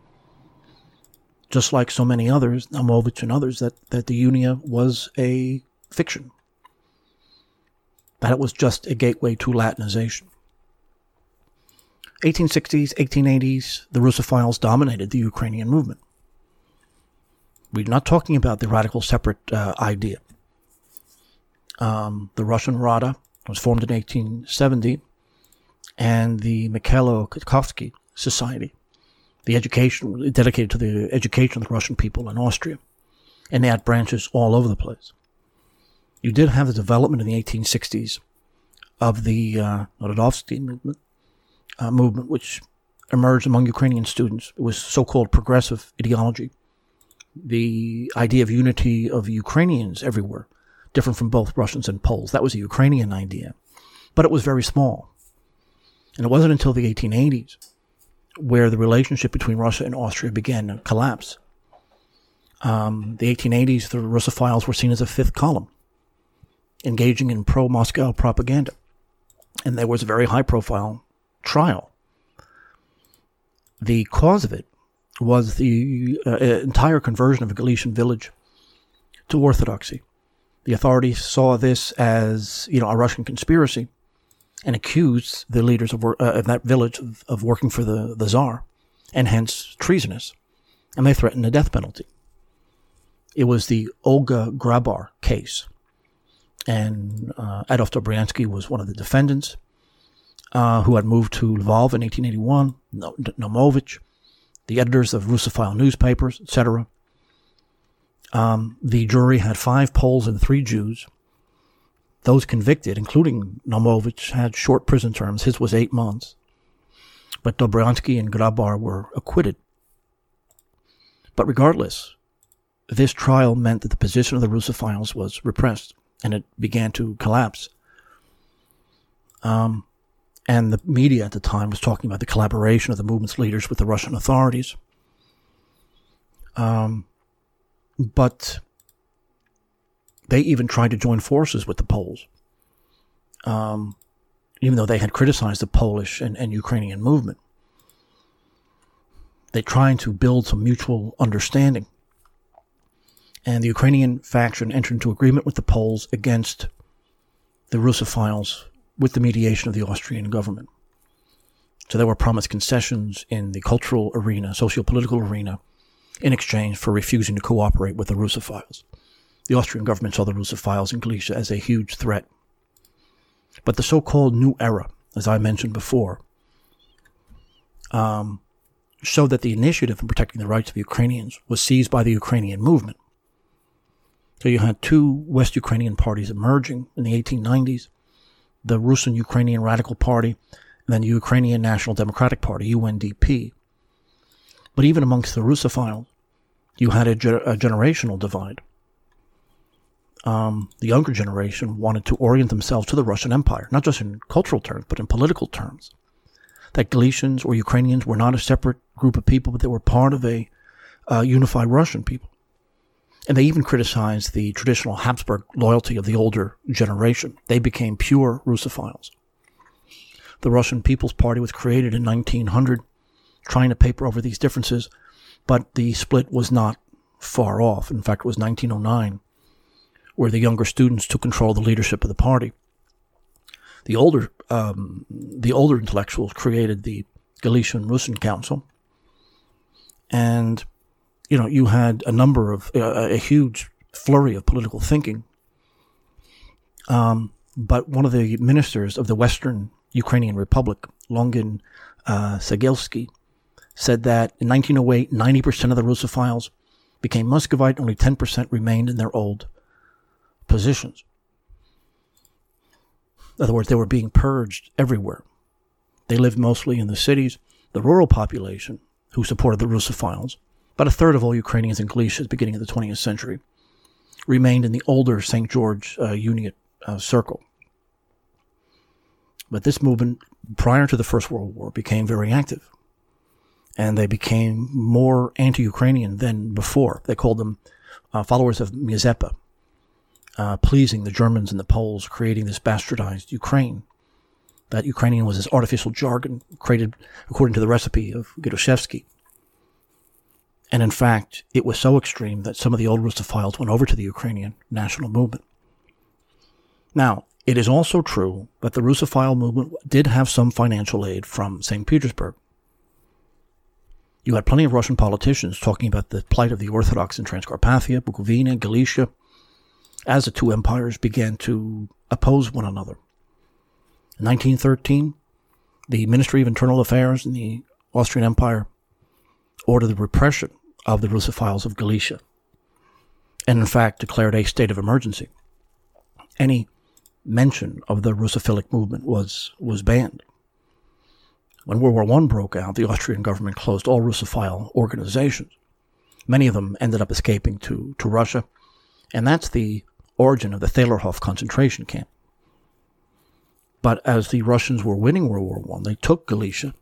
Just like so many others, Naumovich and others, that, that the Unia was a fiction. That it was just a gateway to Latinization. eighteen sixties, eighteen eighties, the Russophiles dominated the Ukrainian movement. We're not talking about the radical separate uh, idea. Um, the Russian Rada was formed in eighteen seventy, and the Mikhailo Khodorkovsky Society, the education dedicated to the education of the Russian people in Austria, and they had branches all over the place. You did have the development in the eighteen sixties of the uh, Narodovsky movement, uh, movement, which emerged among Ukrainian students. It was so-called progressive ideology, the idea of unity of Ukrainians everywhere, different from both Russians and Poles. That was a Ukrainian idea, but it was very small. And it wasn't until the eighteen eighties where the relationship between Russia and Austria began to collapse. Um, the eighteen eighties, the Russophiles were seen as a fifth column, engaging in pro-Moscow propaganda. And there was a very high-profile trial. The cause of it was the uh, entire conversion of a Galician village to Orthodoxy. The authorities saw this as, you know, a Russian conspiracy and accused the leaders of, uh, of that village of, of working for the, the Tsar, and hence treasonous. And they threatened the death penalty. It was the Olga Grabar case. And uh, Adolf Dobriansky was one of the defendants uh, who had moved to Lvov in eighteen eighty-one, Naumovich, the editors of Russophile newspapers, et cetera. Um, the jury had five Poles and three Jews. Those convicted, including Naumovich, had short prison terms. His was eight months. But Dobriansky and Grabar were acquitted. But regardless, this trial meant that the position of the Russophiles was repressed, and it began to collapse. Um, and the media at the time was talking about the collaboration of the movement's leaders with the Russian authorities. Um, but they even tried to join forces with the Poles, um, even though they had criticized the Polish and, and Ukrainian movement. They tried to build some mutual understanding. And the Ukrainian faction entered into agreement with the Poles against the Russophiles with the mediation of the Austrian government. So they were promised concessions in the cultural arena, socio-political arena, in exchange for refusing to cooperate with the Russophiles. The Austrian government saw the Russophiles in Galicia as a huge threat. But the so-called New Era, as I mentioned before, um, showed that the initiative in protecting the rights of Ukrainians was seized by the Ukrainian movement. So you had two West Ukrainian parties emerging in the eighteen nineties, the Russian Ukrainian Radical Party, and then the Ukrainian National Democratic Party, U N D P. But even amongst the Russophiles, you had a, ge- a generational divide. Um, the younger generation wanted to orient themselves to the Russian Empire, not just in cultural terms, but in political terms. That Galicians or Ukrainians were not a separate group of people, but they were part of a uh, unified Russian people. And they even criticized the traditional Habsburg loyalty of the older generation. They became pure Russophiles. The Russian People's Party was created in nineteen hundred, trying to paper over these differences, but the split was not far off. In fact, it was nineteen oh nine, where the younger students took control of the leadership of the party. The older, um, the older intellectuals created the Galician Russian Council, and you know you had a number of uh, a huge flurry of political thinking. Um, but one of the ministers of the Western Ukrainian Republic, Longin uh, Cegelski, said that in nineteen oh eight, ninety percent of the Russophiles became Muscovite, only ten percent remained in their old positions. In other words, they were being purged everywhere. They lived mostly in the cities. The rural population, who supported the Russophiles, about a third of all Ukrainians in Galicia at the beginning of the twentieth century, remained in the older Saint George uh, Uniate uh, circle. But this movement, prior to the First World War, became very active. And they became more anti-Ukrainian than before. They called them uh, followers of Mazepa, uh, pleasing the Germans and the Poles, creating this bastardized Ukraine. That Ukrainian was this artificial jargon created according to the recipe of Gudashevsky. And in fact, it was so extreme that some of the old Russophiles went over to the Ukrainian national movement. Now, it is also true that the Russophile movement did have some financial aid from Saint Petersburg. You had plenty of Russian politicians talking about the plight of the Orthodox in Transcarpathia, Bukovina, Galicia, as the two empires began to oppose one another. In nineteen thirteen, the Ministry of Internal Affairs in the Austrian Empire ordered the repression of the Russophiles of Galicia, and in fact declared a state of emergency. Any mention of the Russophilic movement was, was banned. When World War One broke out, the Austrian government closed all Russophile organizations. Many of them ended up escaping to, to Russia, and that's the origin of the Thalerhof concentration camp. But as the Russians were winning World War One, they took Galicia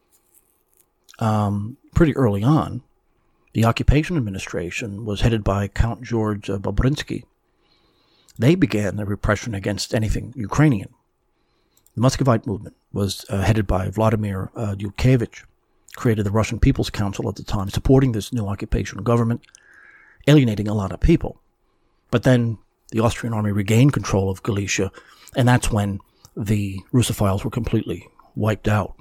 um, pretty early on. The occupation administration was headed by Count George uh, Bobrinsky. They began their repression against anything Ukrainian. The Muscovite movement was uh, headed by Vladimir uh, Dukevich, created the Russian People's Council at the time, supporting this new occupation government, alienating a lot of people. But then the Austrian army regained control of Galicia, and that's when the Russophiles were completely wiped out.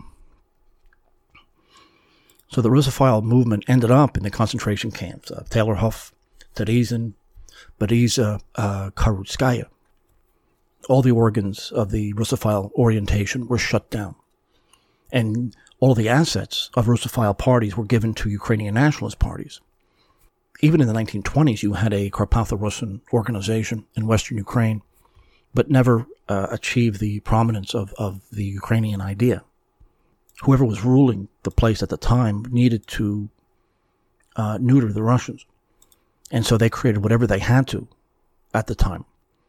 So the Russophile movement ended up in the concentration camps of Thalerhof, Terezin, Bereza, uh, Karutskaya. All the organs of the Russophile orientation were shut down. And all the assets of Russophile parties were given to Ukrainian nationalist parties. Even in the nineteen twenties, you had a Carpatho-Russian organization in western Ukraine, but never uh, achieved the prominence of, of the Ukrainian idea. Whoever was ruling the place at the time needed to uh, neuter the Russians. And so they created whatever they had to at the time.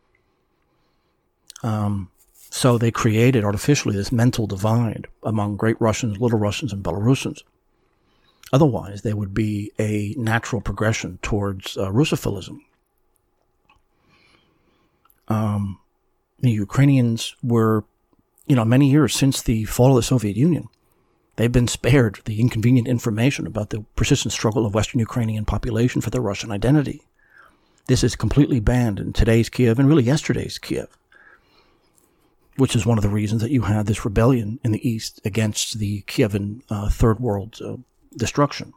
Um, so they created artificially this mental divide among Great Russians, Little Russians, and Belarusians. Otherwise, there would be a natural progression towards uh, Russophilism. Um, the Ukrainians were, you know, many years since the fall of the Soviet Union, they've been spared the inconvenient information about the persistent struggle of Western Ukrainian population for their Russian identity. This is completely banned in today's Kiev and really yesterday's Kiev, which is one of the reasons that you had this rebellion in the east against the Kievan uh, Third World uh, destruction.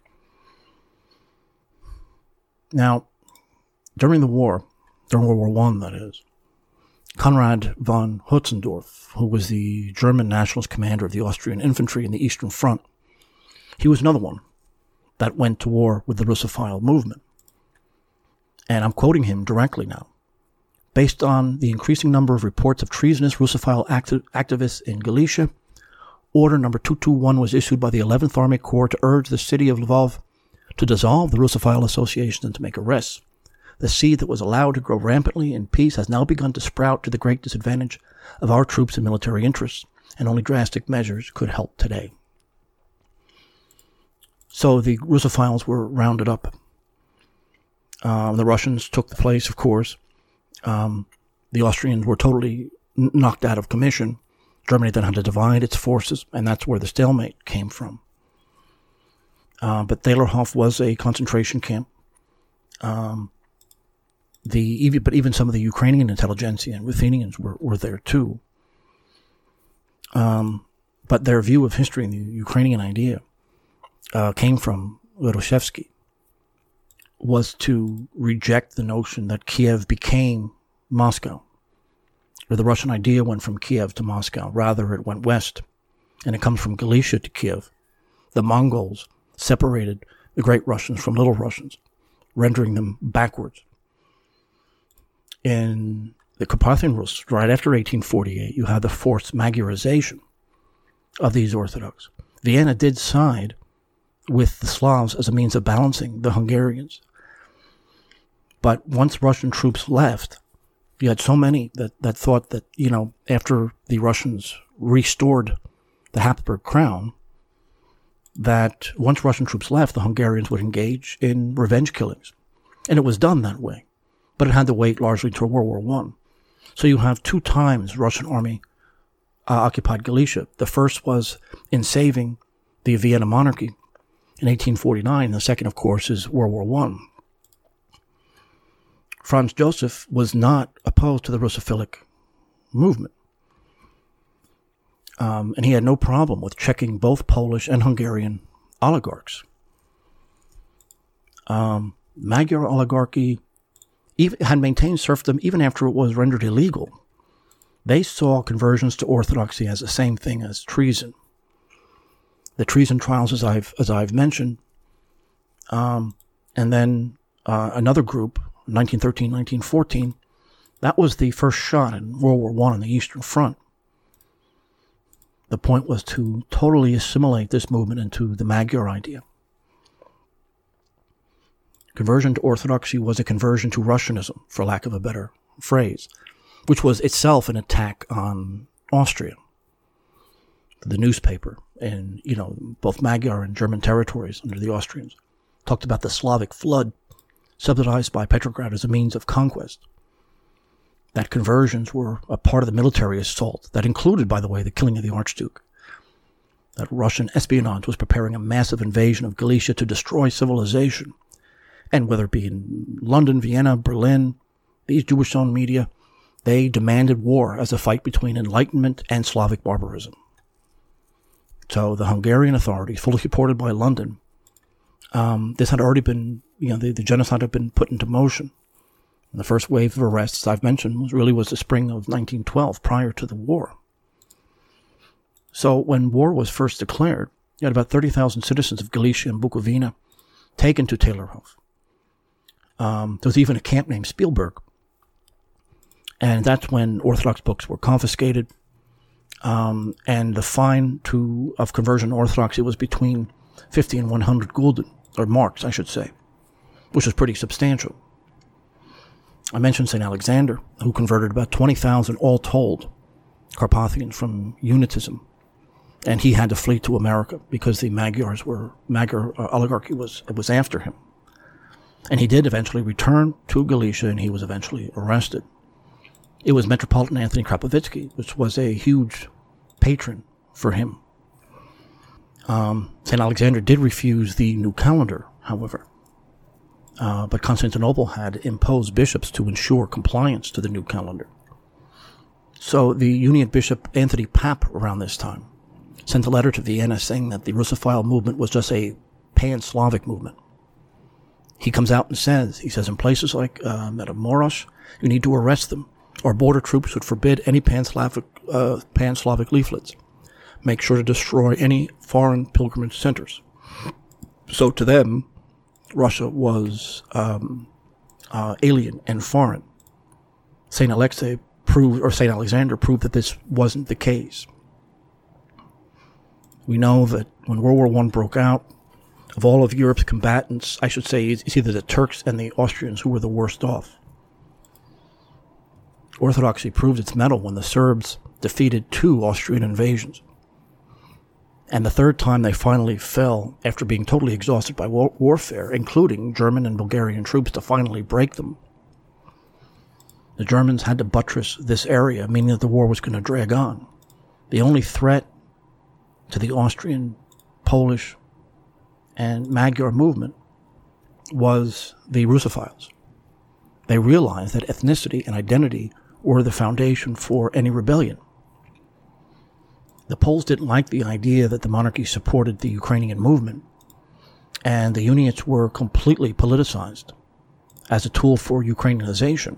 Now, during the war, during World War One, that is, Konrad von Hötzendorf, who was the German nationalist commander of the Austrian infantry in the Eastern Front, he was another one that went to war with the Russophile movement. and I'm quoting him directly now. Based on the increasing number of reports of treasonous Russophile acti- activists in Galicia, Order number two twenty-one was issued by the eleventh Army Corps to urge the city of Lvov to dissolve the Russophile association and to make arrests. The seed that was allowed to grow rampantly in peace has now begun to sprout to the great disadvantage of our troops and military interests, and only drastic measures could help today. So the Russophiles were rounded up. Um, the Russians took the place, of course. Um, the Austrians were totally n- knocked out of commission. Germany then had to divide its forces, and that's where the stalemate came from. Uh, but Thalerhof was a concentration camp. Um, the even, but even some of the Ukrainian intelligentsia and Ruthenians were, were there too. Um, but their view of history and the Ukrainian idea uh, came from Wyroshevsky, was to reject the notion that Kiev became Moscow, or the Russian idea went from Kiev to Moscow. Rather, it went west, and it comes from Galicia to Kiev. The Mongols separated the Great Russians from Little Russians, rendering them backwards. In the Carpathian Rus, right after eighteen forty-eight, you had the forced Magyarization of these Orthodox. Vienna did side with the Slavs as a means of balancing the Hungarians. But once Russian troops left, you had so many that, that thought that, you know, after the Russians restored the Habsburg crown, that once Russian troops left, the Hungarians would engage in revenge killings. And it was done that way. But it had to wait largely till World War One. So you have two times Russian army uh, occupied Galicia. The first was in saving the Vienna monarchy in eighteen forty-nine. The second, of course, is World War One. Franz Joseph was not opposed to the Russophilic movement. Um, and he had no problem with checking both Polish and Hungarian oligarchs. Um, Magyar oligarchy even, had maintained serfdom even after it was rendered illegal. They saw conversions to Orthodoxy as the same thing as treason. The treason trials, as I've as I've mentioned, um, and then uh, another group, nineteen thirteen, nineteen fourteen, that was the first shot in World War One on the Eastern Front. The point was to totally assimilate this movement into the Magyar idea. Conversion to Orthodoxy was a conversion to Russianism, for lack of a better phrase, which was itself an attack on Austria. The newspaper, and, you know, both Magyar and German territories under the Austrians, talked about the Slavic flood subsidized by Petrograd as a means of conquest. That conversions were a part of the military assault that included, by the way, the killing of the Archduke. That Russian espionage was preparing a massive invasion of Galicia to destroy civilization. And whether it be in London, Vienna, Berlin, these Jewish-owned media, they demanded war as a fight between Enlightenment and Slavic barbarism. So the Hungarian authorities, fully supported by London, um, this had already been, you know, the, the genocide had been put into motion. And the first wave of arrests, I've mentioned, was really was the spring of nineteen twelve, prior to the war. So when war was first declared, you had about thirty thousand citizens of Galicia and Bukovina taken to Thalerhof. Um, there was even a camp named Spielberg. And that's when Orthodox books were confiscated. Um, and the fine to of conversion to Orthodoxy was between fifty and one hundred gulden, or marks, I should say, which was pretty substantial. I mentioned Saint Alexander, who converted about twenty thousand, all told, Carpathians from Unitism. And he had to flee to America because the Magyars were, Magyar uh, oligarchy was, was after him. And he did eventually return to Galicia, and he was eventually arrested. It was Metropolitan Anthony Krapovitsky, which was a huge patron for him. Um, Saint Alexander did refuse the new calendar, however. Uh, but Constantinople had imposed bishops to ensure compliance to the new calendar. So the Uniate Bishop Anthony Papp, around this time, sent a letter to Vienna saying that the Russophile movement was just a pan-Slavic movement. He comes out and says, he says, in places like uh, Matamoros, you need to arrest them. Or border troops would forbid any pan-Slavic, uh, pan-Slavic leaflets. Make sure to destroy any foreign pilgrimage centers. So to them, Russia was um, uh, alien and foreign. Saint Alexei proved, or Saint Alexander proved that this wasn't the case. We know that when World War One broke out, of all of Europe's combatants, I should say it's either the Turks and the Austrians who were the worst off. Orthodoxy proved its mettle when the Serbs defeated two Austrian invasions. And the third time they finally fell after being totally exhausted by war- warfare, including German and Bulgarian troops to finally break them. The Germans had to buttress this area, meaning that the war was going to drag on. The only threat to the Austrian, Polish, and Magyar movement was the Russophiles. They realized that ethnicity and identity were the foundation for any rebellion. The Poles didn't like the idea that the monarchy supported the Ukrainian movement, and the Unionists were completely politicized as a tool for Ukrainianization.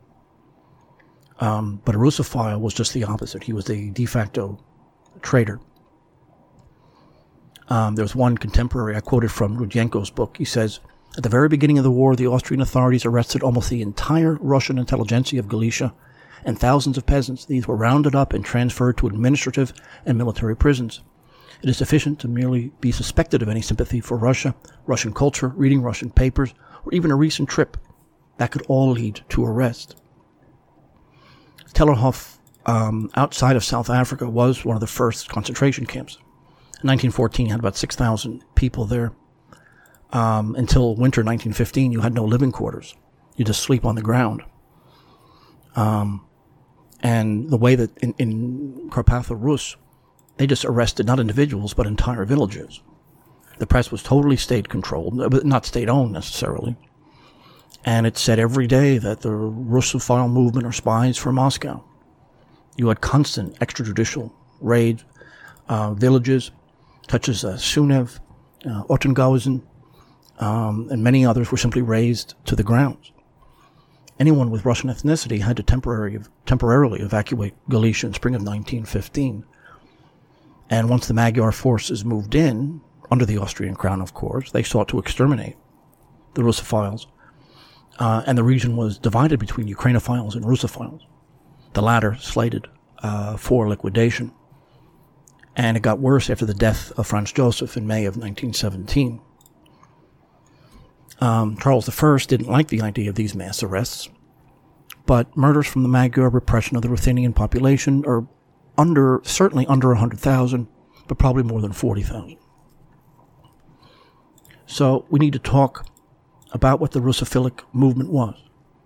Um, but a Russophile was just the opposite. He was a de facto traitor. Um, there was one contemporary I quoted from Rudenko's book. He says, at the very beginning of the war, the Austrian authorities arrested almost the entire Russian intelligentsia of Galicia and thousands of peasants. These were rounded up and transferred to administrative and military prisons. It is sufficient to merely be suspected of any sympathy for Russia, Russian culture, reading Russian papers, or even a recent trip. That could all lead to arrest. Tellerhof, um, outside of South Africa, was one of the first concentration camps. In nineteen fourteen, you had about six thousand people there. Um, until winter nineteen fifteen, you had no living quarters. You just sleep on the ground. Um, and the way that in, in Karpatha Rus, they just arrested not individuals, but entire villages. The press was totally state-controlled, but not state-owned necessarily. And it said every day that the Russophile movement are spies for Moscow. You had constant extrajudicial raids, uh, villages, such as uh, Sunev, uh, Ottenghausen, um, and many others were simply razed to the ground. Anyone with Russian ethnicity had to temporary, temporarily evacuate Galicia in spring of nineteen fifteen. And once the Magyar forces moved in, under the Austrian crown, of course, they sought to exterminate the Russophiles. Uh, and the region was divided between Ukrainophiles and Russophiles, the latter slated uh, for liquidation. And it got worse after the death of Franz Joseph in May of nineteen seventeen. Um, Charles the First didn't like the idea of these mass arrests, but murders from the Magyar, repression of the Ruthenian population are under, certainly under one hundred thousand, but probably more than forty thousand. So we need to talk about what the Russophilic movement was.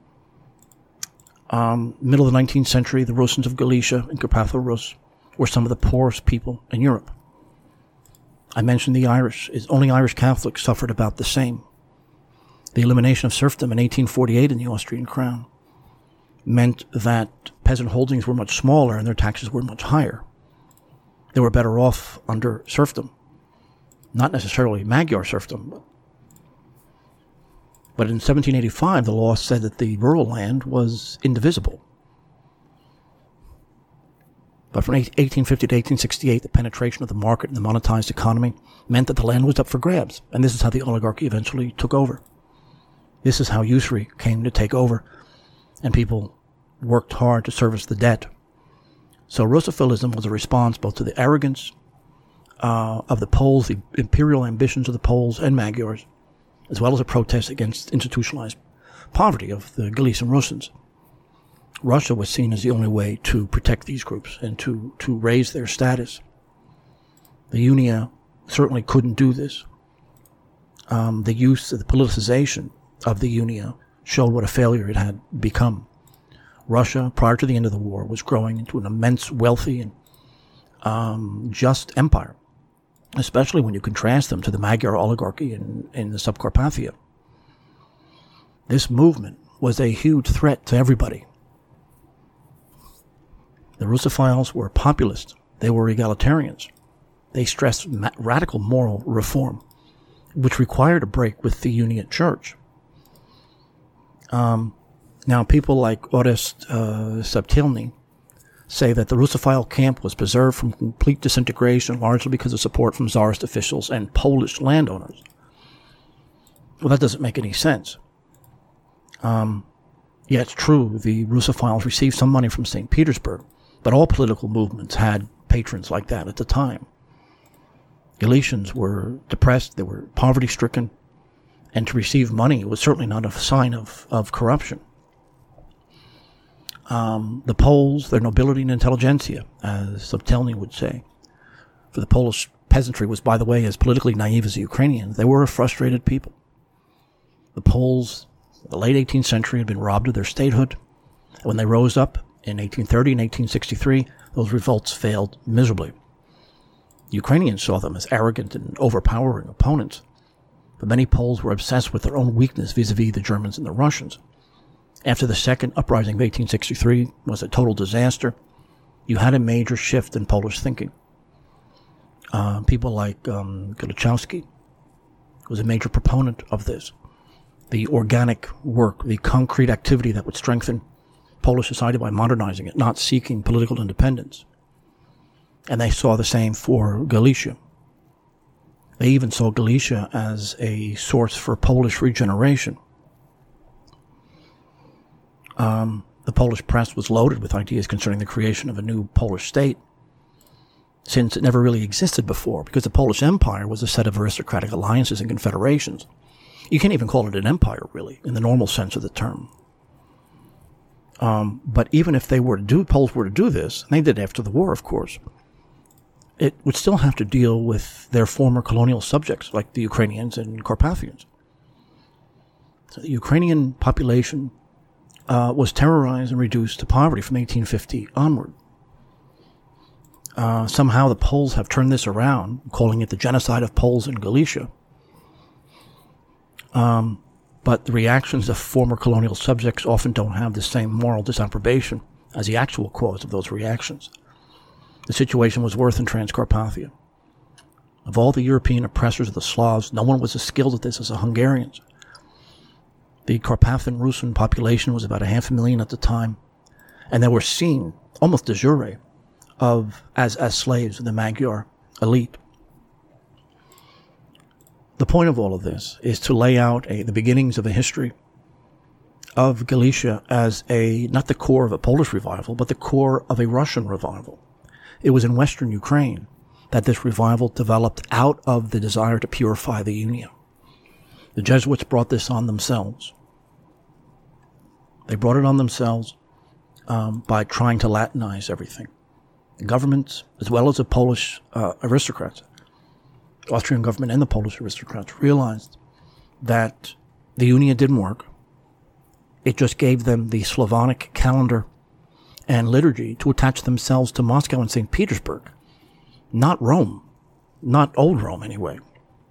Um, middle of the nineteenth century, the Russians of Galicia and Karpatha Rus were some of the poorest people in Europe. I mentioned the Irish. Only Irish Catholics suffered about the same. The elimination of serfdom in eighteen forty-eight in the Austrian crown meant that peasant holdings were much smaller and their taxes were much higher. They were better off under serfdom. Not necessarily Magyar serfdom, but in seventeen eighty-five, the law said that the rural land was indivisible. But from eighteen fifty to eighteen sixty-eight, the penetration of the market and the monetized economy meant that the land was up for grabs, and this is how the oligarchy eventually took over. This is how usury came to take over, and people worked hard to service the debt. So Russophilism was a response both to the arrogance uh, of the Poles, the imperial ambitions of the Poles and Magyars, as well as a protest against institutionalized poverty of the Galician Russians. Russia was seen as the only way to protect these groups and to, to raise their status. The Unia certainly couldn't do this. Um, the use of the politicization of the Unia showed what a failure it had become. Russia, prior to the end of the war, was growing into an immense, wealthy, and um, just empire, especially when you contrast them to the Magyar oligarchy in, in the Subcarpathia. This movement was a huge threat to everybody. The Russophiles were populist. They were egalitarians. They stressed ma- radical moral reform, which required a break with the Uniate Church. Um, now, people like Orest uh, Subtilny say that the Russophile camp was preserved from complete disintegration largely because of support from Tsarist officials and Polish landowners. Well, that doesn't make any sense. Um, yeah, it's true, the Russophiles received some money from Saint Petersburg, but all political movements had patrons like that at the time. Galicians were depressed, they were poverty-stricken, and to receive money was certainly not a sign of, of corruption. Um, the Poles, their nobility and intelligentsia, as Subtelny would say, for the Polish peasantry was, by the way, as politically naive as the Ukrainians. They were a frustrated people. The Poles, in the late eighteenth century, had been robbed of their statehood. And when they rose up in eighteen thirty and eighteen sixty-three, those revolts failed miserably. The Ukrainians saw them as arrogant and overpowering opponents, but many Poles were obsessed with their own weakness vis-a-vis the Germans and the Russians. After the second uprising of eighteen sixty-three was a total disaster, you had a major shift in Polish thinking. Uh, people like um, Golichowski was a major proponent of this. The organic work, the concrete activity that would strengthen Polish society by modernizing it, not seeking political independence. And they saw the same for Galicia. They even saw Galicia as a source for Polish regeneration. Um, the Polish press was loaded with ideas concerning the creation of a new Polish state, since it never really existed before, because the Polish Empire was a set of aristocratic alliances and confederations. You can't even call it an empire, really, in the normal sense of the term. Um, but even if they were to do, Poles were to do this, and they did after the war, of course, it would still have to deal with their former colonial subjects, like the Ukrainians and Carpathians. So the Ukrainian population uh, was terrorized and reduced to poverty from eighteen fifty onward. Uh, somehow the Poles have turned this around, calling it the genocide of Poles in Galicia. Um, but the reactions of former colonial subjects often don't have the same moral disapprobation as the actual cause of those reactions. The situation was worse in Transcarpathia. Of all the European oppressors of the Slavs, no one was as skilled at this as the Hungarians. The Carpathian Russian population was about a half a million at the time, and they were seen, almost de jure, of as, as slaves of the Magyar elite. The point of all of this is to lay out a, the beginnings of a history of Galicia as a, not the core of a Polish revival, but the core of a Russian revival. It was in Western Ukraine that this revival developed out of the desire to purify the Unia. The Jesuits brought this on themselves. They brought it on themselves um, by trying to Latinize everything. The governments, as well as the Polish uh, aristocrats, the Austrian government and the Polish aristocrats, realized that the Unia didn't work. It just gave them the Slavonic calendar and liturgy to attach themselves to Moscow and Saint Petersburg, not Rome, not old Rome anyway.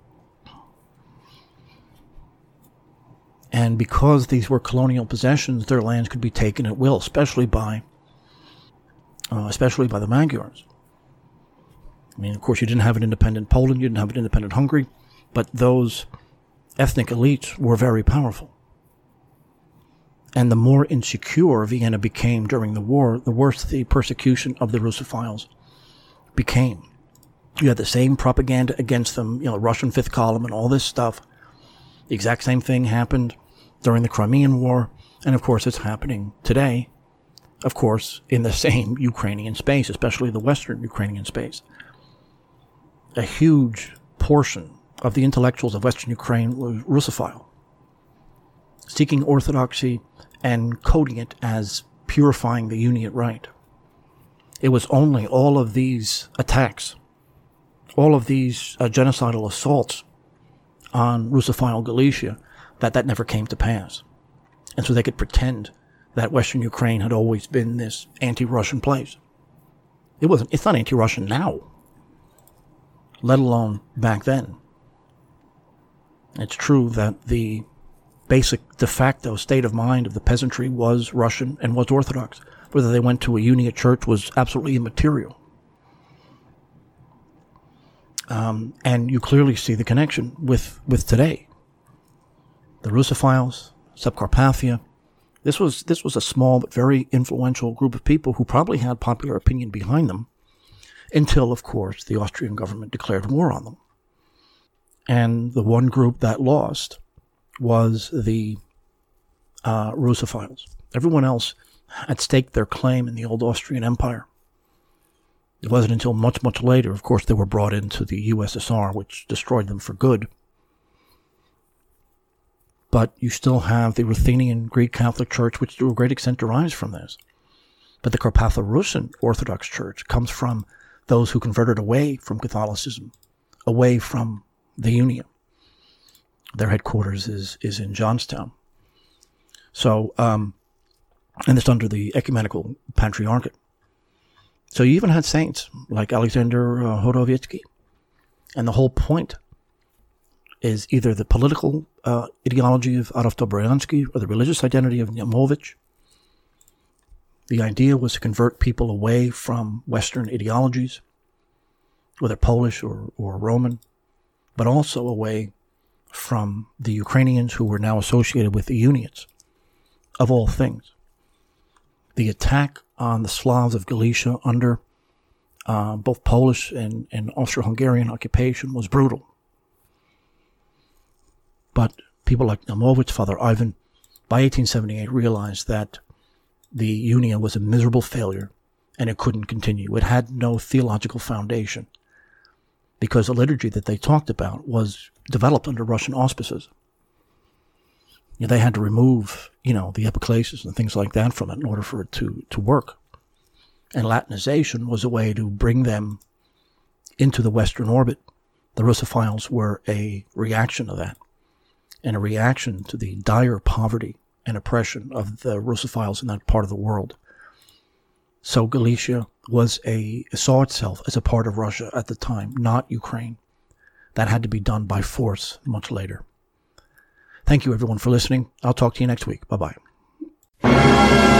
And because these were colonial possessions, their lands could be taken at will, especially by, uh, especially by the Magyars. I mean, of course, you didn't have an independent Poland, you didn't have an independent Hungary, but those ethnic elites were very powerful. And the more insecure Vienna became during the war, the worse the persecution of the Russophiles became. You had the same propaganda against them, you know, Russian Fifth Column and all this stuff. The exact same thing happened during the Crimean War, and of course it's happening today, of course, in the same Ukrainian space, especially the Western Ukrainian space. A huge portion of the intellectuals of Western Ukraine was Russophile, seeking orthodoxy and coding it as purifying the Uniate rite. It was only all of these attacks, all of these uh, genocidal assaults on Russophile Galicia, that that never came to pass. And so they could pretend that Western Ukraine had always been this anti-Russian place. It wasn't, it's not anti-Russian now, let alone back then. It's true that the basic de facto state of mind of the peasantry was Russian and was Orthodox. Whether they went to a Uniate church was absolutely immaterial. Um, and you clearly see the connection with, with today. The Russophiles, Subcarpathia. This was, this was a small but very influential group of people who probably had popular opinion behind them until, of course, the Austrian government declared war on them. And the one group that lost was the uh, Russophiles. Everyone else had staked their claim in the old Austrian Empire. It wasn't until much, much later, of course, they were brought into the U S S R, which destroyed them for good. But you still have the Ruthenian Greek Catholic Church, which to a great extent derives from this. But the Carpatho-Russian Orthodox Church comes from those who converted away from Catholicism, away from the Unia. Their headquarters is, is in Johnstown. So, um, and it's under the Ecumenical Patriarchate. So you even had saints like Alexander uh, Horovitsky. And the whole point is either the political uh, ideology of Adolf Dobriansky or the religious identity of Niemovich. The idea was to convert people away from Western ideologies, whether Polish or, or Roman, but also away from the Ukrainians who were now associated with the Unions, of all things. The attack on the Slavs of Galicia under uh, both Polish and, and Austro-Hungarian occupation was brutal. But people like Niemovich, Father Ivan, by eighteen seventy-eight realized that the Union was a miserable failure and it couldn't continue. It had no theological foundation because the liturgy that they talked about was developed under Russian auspices. You know, they had to remove, you know, the epiclesis and things like that from it in order for it to, to work. And Latinization was a way to bring them into the Western orbit. The Russophiles were a reaction to that, and a reaction to the dire poverty and oppression of the Russophiles in that part of the world. So Galicia was a saw itself as a part of Russia at the time, not Ukraine. That had to be done by force much later. Thank you, everyone, for listening. I'll talk to you next week. Bye-bye.